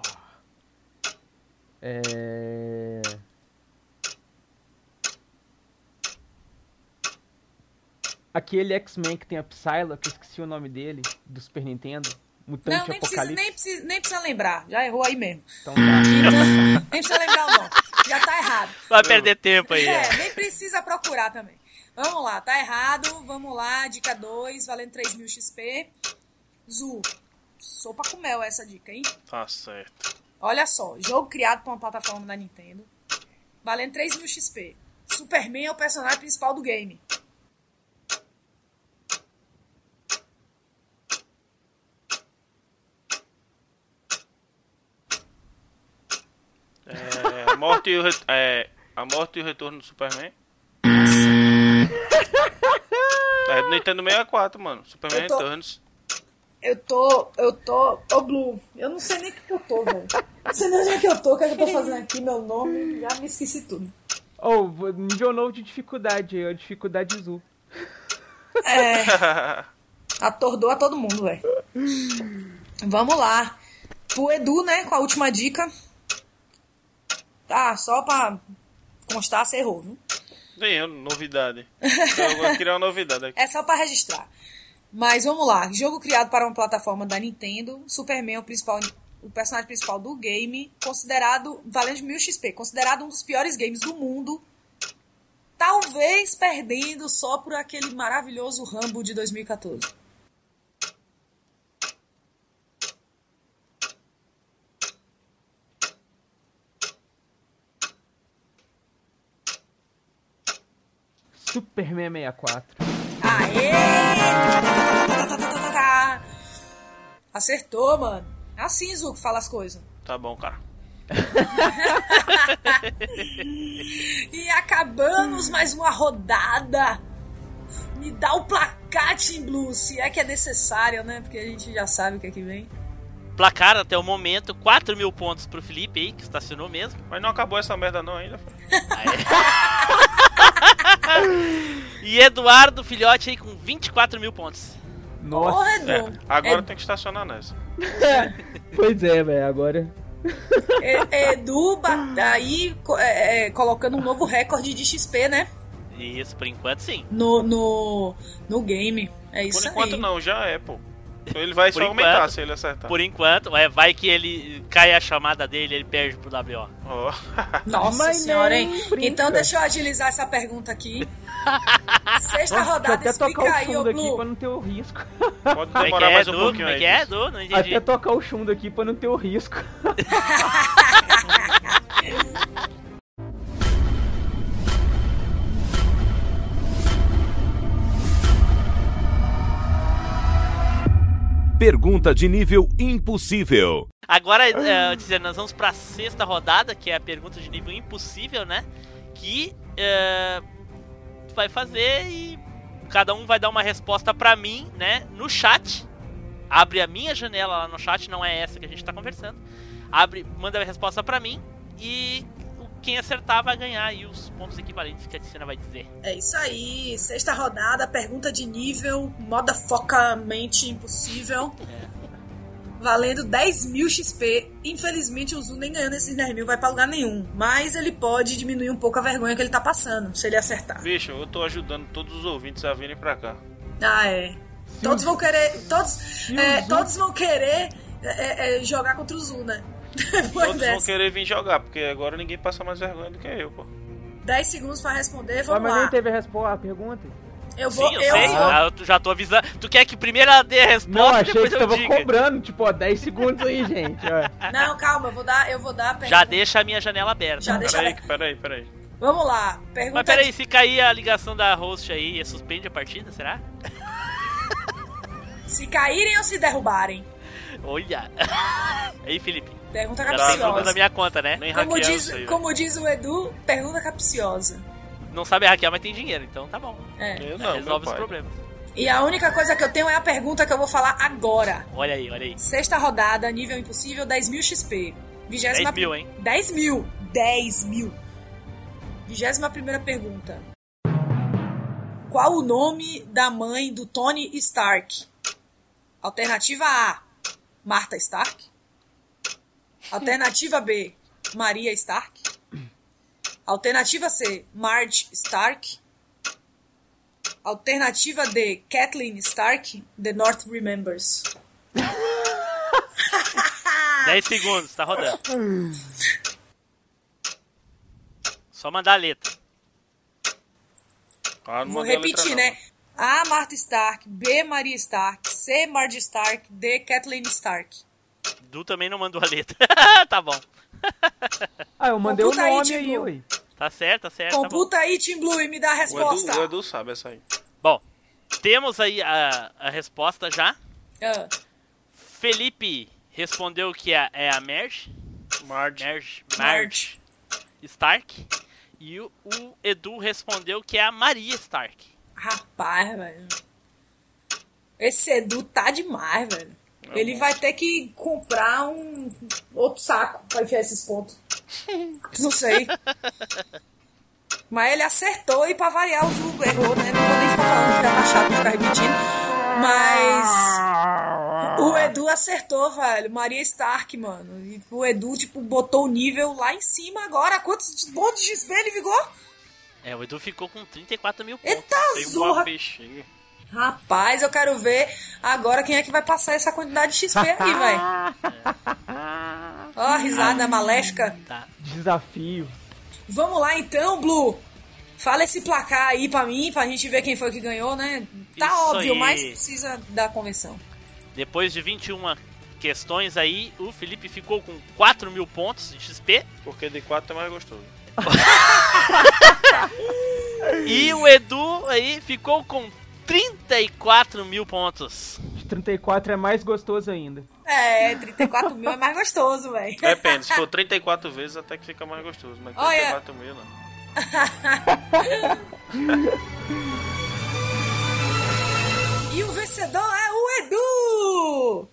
Aquele X-Men que tem a Psylocke, que eu esqueci o nome dele, do Super Nintendo. Mutante Não, Apocalipse. nem precisa lembrar. Já errou aí mesmo. Então tá. Então, nem precisa lembrar o nome. Já tá errado. Vai perder tempo aí. Nem precisa procurar também. Vamos lá, tá errado. Vamos lá, dica 2, valendo 3 mil XP. Zu, sopa com mel essa dica, hein? Tá certo. Olha só, jogo criado por uma plataforma da Nintendo, valendo 3.000 XP. Superman é o personagem principal do game. A morte e o retorno do Superman. É do Nintendo 64, mano. Superman Returns. Eu tô... Ô, Blue, eu não sei nem o que eu tô, velho. Não sei nem onde é que eu tô, o que é que eu tô fazendo aqui, meu nome, já me esqueci tudo. Nível novo de dificuldade aí, ó, dificuldade Zu. Atordoa todo mundo, velho. Vamos lá. Pro Edu, né, com a última dica. Tá, só pra constar, você errou, viu? Tem novidade. Eu vou criar uma novidade aqui. É só pra registrar. Mas vamos lá. Jogo criado para uma plataforma da Nintendo. Superman é o personagem principal do game. Considerado, valendo 1.000 XP. Considerado um dos piores games do mundo. Talvez perdendo só por aquele maravilhoso Rambo de 2014. Superman 64. Aê! Acertou, mano. É assim, Zu, que fala as coisas. Tá bom, cara. E acabamos mais uma rodada. Me dá o placar, Team Blue, se é que é necessário, né? Porque a gente já sabe o que é que vem. Placar até o momento, 4.000 pontos pro Felipe aí, que estacionou mesmo. Mas não acabou essa merda não ainda. E Eduardo Filhote aí com 24.000 pontos. Nossa. Porra, Edu. Agora tem que estacionar nessa. Pois é, velho, agora... Edu aí colocando um novo recorde de XP, né? Isso, por enquanto sim. No game. É isso Por aí. enquanto não, já é, pô. Então ele vai Por só enquanto. aumentar se ele acertar. Por enquanto, vai que ele cai a chamada dele e ele perde pro WO. Ó. Nossa Mas senhora, nem hein? brinca. Então deixa eu agilizar essa pergunta aqui. Sexta Deixa eu rodada, até explica tocar o aí, ô chumbo aqui Blue. pra não ter o risco. Pode Como é que demorar é, mais um Edu? pouquinho Como é aí. que é, Edu? Não entendi. Até tocar o chumbo aqui pra não ter o risco. Pergunta de nível impossível. Agora, dizendo, nós vamos pra sexta rodada, que é a pergunta de nível impossível, né? Que vai fazer e cada um vai dar uma resposta pra mim, né? No chat. Abre a minha janela lá no chat, não é essa que a gente tá conversando. Manda a resposta pra mim e quem acertar vai ganhar aí os pontos equivalentes que a Ticina vai dizer. É isso aí, sexta rodada, pergunta de nível, moda focamente impossível. Valendo 10.000 XP. Infelizmente o Zu nem ganhando esses 10.000 vai pra lugar nenhum. Mas ele pode diminuir um pouco a vergonha que ele tá passando, se ele acertar. Bicho, eu tô ajudando todos os ouvintes a virem pra cá. Ah, é. Todos vão querer. Todos vão querer jogar contra o Zu, né? Depois Todos dessa. vão querer vir jogar, porque agora ninguém passa mais vergonha do que eu, pô. 10 segundos pra responder, vamos Mas lá. nem teve a pergunta. Eu vou. Sim, eu sei. Eu já tô avisando. Tu quer que primeiro ela dê a resposta Não, e achei depois que eu tava diga? cobrando, tipo, ó, 10 segundos aí, gente. Ó. Não, calma, eu vou dar a pergunta. Já deixa a minha janela aberta. Já deixa Peraí. Vamos lá. Pergunta. Mas peraí, se cair a ligação da host aí, suspende a partida, será? Se caírem ou se derrubarem? Olha! Aí, Felipe. Pergunta Já tá capciosa. na minha conta, né? Nem Como hackearam diz, isso aí, como diz o Edu, pergunta capciosa. Não sabe hackear, mas tem dinheiro, então tá bom. É. Eu não, Resolve meu os pai. problemas. E a única coisa que eu tenho é a pergunta que eu vou falar agora. Olha aí. Sexta rodada, nível impossível, 10.000 XP. 10 mil, hein? 10 mil. 10 mil. 21ª pergunta. Qual o nome da mãe do Tony Stark? Alternativa A, Martha Stark. Alternativa B, Maria Stark. Alternativa C, Marge Stark. Alternativa D, Kathleen Stark. The North Remembers. 10 segundos, tá rodando. Só mandar a letra. Ah, não Vou mandei a letra, repetir, não. né? A. Martha Stark, B. Maria Stark, C. Marge Stark, D. Kathleen Stark. Du também não mandou a letra. Tá bom. Ah, eu mandei o Computa aí, nome Tim aí, Blue. ué. Tá certo, tá certo. Tá bom. Computa aí, Tim Blue, e me dá a resposta. O Edu sabe essa aí. Bom, temos aí a resposta já. Ah, Felipe respondeu que é a Marge. Marge Stark. E o Edu respondeu que é a Maria Stark. rapaz, velho. Esse Edu tá demais, velho. Ele vai ter que comprar um outro saco pra enfiar esses pontos. Não sei. Mas ele acertou e pra variar o Zu errou, né? Não vou nem ficar falando que já tá chato ficar repetindo. Mas o Edu acertou, velho. Maria Stark, mano. E o Edu, tipo, botou o nível lá em cima agora. Quantos pontos de XP ele vigou? O Edu ficou com 34 mil pontos. Eita, Tem zorra! uma bexiga. Rapaz, eu quero ver agora quem é que vai passar essa quantidade de XP aí, velho. Ó, a risada maléfica. Tá. Desafio. Vamos lá então, Blue. Fala esse placar aí pra mim, pra gente ver quem foi que ganhou, né? Tá Isso óbvio, aí. mas precisa da convenção. Depois de 21 questões aí, o Felipe ficou com 4 mil pontos de XP. Porque de 4 é mais gostoso. E o Edu aí ficou com 34 mil pontos. De 34 é mais gostoso ainda. 34 mil é mais gostoso, velho. Depende, se for 34 vezes até que fica mais gostoso. Mas Olha. 34 mil não. E o vencedor é o Edu!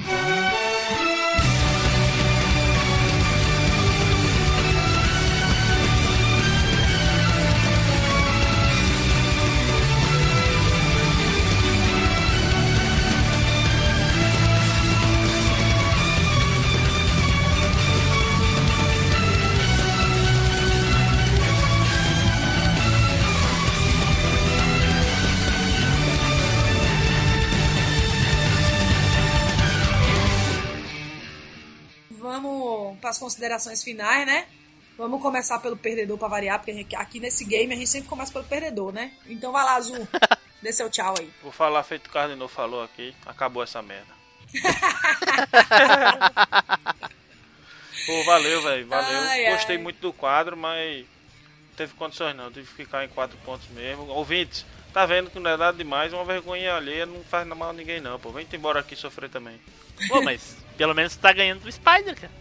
Vamos para as considerações finais, né? Vamos começar pelo perdedor pra variar, porque aqui nesse game a gente sempre começa pelo perdedor, né? Então vai lá, Azul. Dê seu tchau aí. Vou falar feito o Cardinal falou aqui. Acabou essa merda. Pô, valeu, velho. Valeu. Ai, Gostei ai. muito do quadro, mas não teve condições não. Tive que ficar em 4 pontos mesmo. Ouvintes, tá vendo que não é nada demais. Uma vergonha alheia não faz mal a ninguém não, pô. Vem embora aqui sofrer também. Pô, mas pelo menos tu tá ganhando do Spider, cara.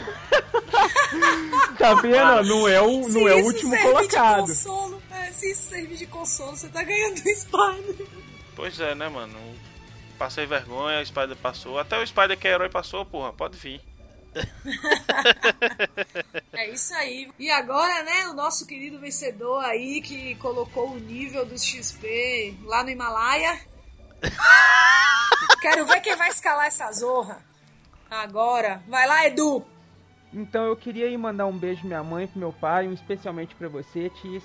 Tá vendo? Não é o Se isso último servir colocado. De consolo, se isso servir de consolo, você tá ganhando do Spider. Pois é, né, mano? Passei vergonha, o Spider passou. Até o Spider que é herói passou, porra. Pode vir. É isso aí. E agora, né, o nosso querido vencedor aí, que colocou o nível dos XP lá no Himalaia. Quero ver quem vai escalar essa zorra. Agora. Vai lá, Edu. Então eu queria ir mandar um beijo pra minha mãe, pro meu pai, um especialmente pra você, Tice.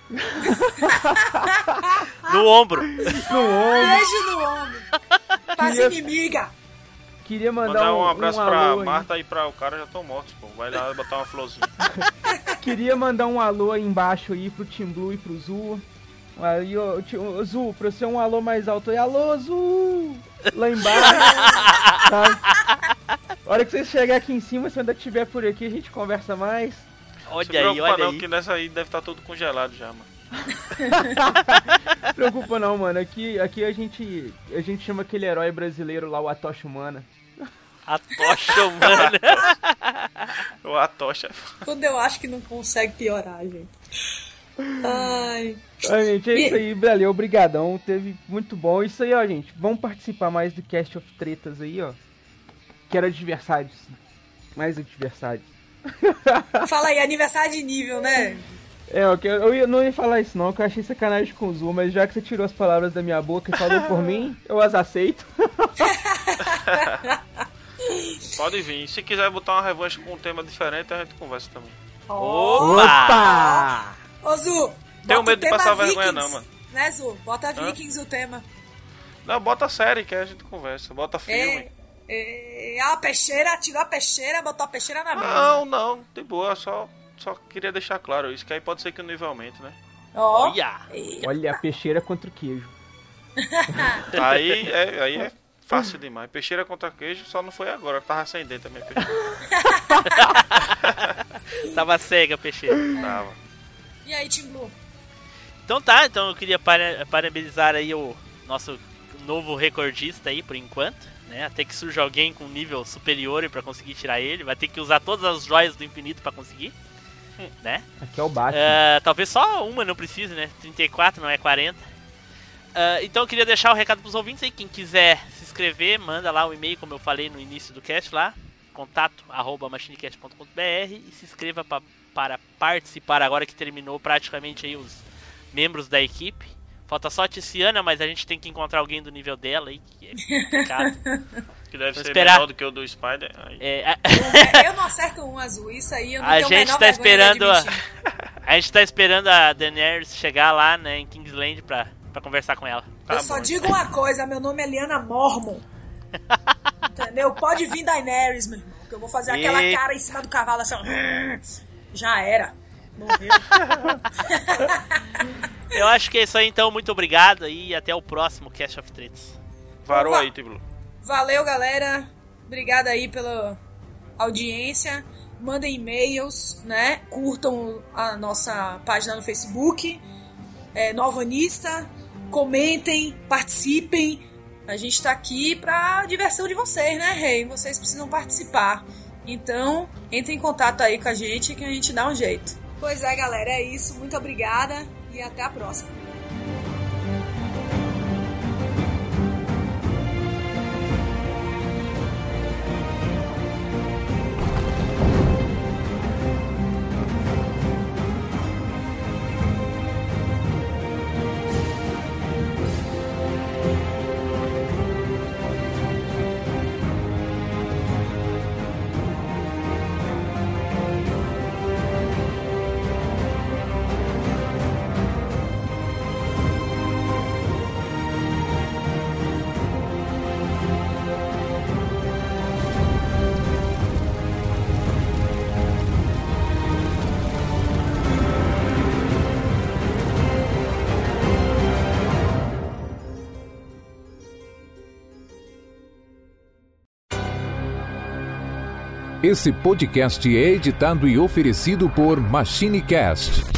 No ombro. No ombro. Beijo no ombro. Paz Queria- inimiga. Queria Mandar um abraço pra alô aí. Marta e pra o cara já estão mortos, pô. Vai lá botar uma florzinha. Queria mandar um alô aí embaixo aí pro Team Blue e pro Zu. Aí, ô, Zu, pra você um alô mais alto aí. Alô, Zu! Lá embaixo. Tá? A hora que você chegar aqui em cima, se ainda estiver por aqui, a gente conversa mais. Se Olha aí, preocupa olha não, aí. que nessa aí deve estar tudo congelado já, mano. Não preocupa não, mano. Aqui a gente chama aquele herói brasileiro lá, o Atocha Humana. A tocha humana. Ou a tocha. Quando eu acho que não consegue piorar, gente. Ai. Ah, gente, é isso aí, valeu, obrigadão, teve muito bom. Isso aí, ó, gente, vamos participar mais do Cast of Tretas aí, ó. Quero adversários, mais adversários. Fala aí, aniversário de nível, né? Não ia falar isso não, que eu achei sacanagem com o Zu, mas já que você tirou as palavras da minha boca e falou por mim, eu as aceito. Pode vir. Se quiser botar uma revanche com um tema diferente, a gente conversa também. Opa! Ô, Zu, Tenho bota medo o de tema passar vergonha Vikings, não, mano. Né, Zu? Bota Vikings o tema. Não, bota série que a gente conversa. Bota filme. A peixeira, tirou a peixeira, botou a peixeira na mesa. Não, de boa. Só queria deixar claro isso, que aí pode ser que o nível aumente, né? Ó. Olha! Olha, a peixeira contra o queijo. Aí é fácil demais. Peixeira contra queijo só não foi agora. Tava sem dente também, peixeira. Tava cega, Peixeira. Tava. E aí, Team Blue? Então tá, então eu queria parabenizar aí o nosso novo recordista aí, por enquanto, né? Até que surja alguém com nível superior pra conseguir tirar ele. Vai ter que usar todas as joias do infinito pra conseguir, né? Aqui é o Batman. Talvez só uma não precise, né? 34, não é 40. Então eu queria deixar o recado pros ouvintes aí. Quem quiser se inscrever, manda lá o e-mail, como eu falei no início do cast lá. contato@machinecast.com.br e se inscreva para participar agora que terminou praticamente aí os membros da equipe. Falta só a Tiziana, mas a gente tem que encontrar alguém do nível dela aí, que é complicado. Que deve ser esperar. menor do que o do Spider. Aí. Eu não acerto um azul, isso aí eu não A tenho gente menor tá vergonha de esperando admitir. a gente tá esperando a Daenerys chegar lá, né, em Kingsland pra conversar com ela. Eu só digo uma coisa, meu nome é Liana Mormon. Entendeu? Pode vir Daenerys, meu irmão, que eu vou fazer aquela cara em cima do cavalo assim, já era. Morreu. Eu acho que é isso aí, então. Muito obrigado e até o próximo Cast of Treats. Varou aí, Tiblu. Valeu, galera. Obrigado aí pela audiência. Mandem e-mails, né? Curtam a nossa página no Facebook, Novanista. Comentem, participem. A gente tá aqui pra diversão de vocês, né, Rei? Vocês precisam participar. Então, entre em contato aí com a gente que a gente dá um jeito. Pois é, galera, é isso. Muito obrigada e até a próxima. Esse podcast é editado e oferecido por MachineCast.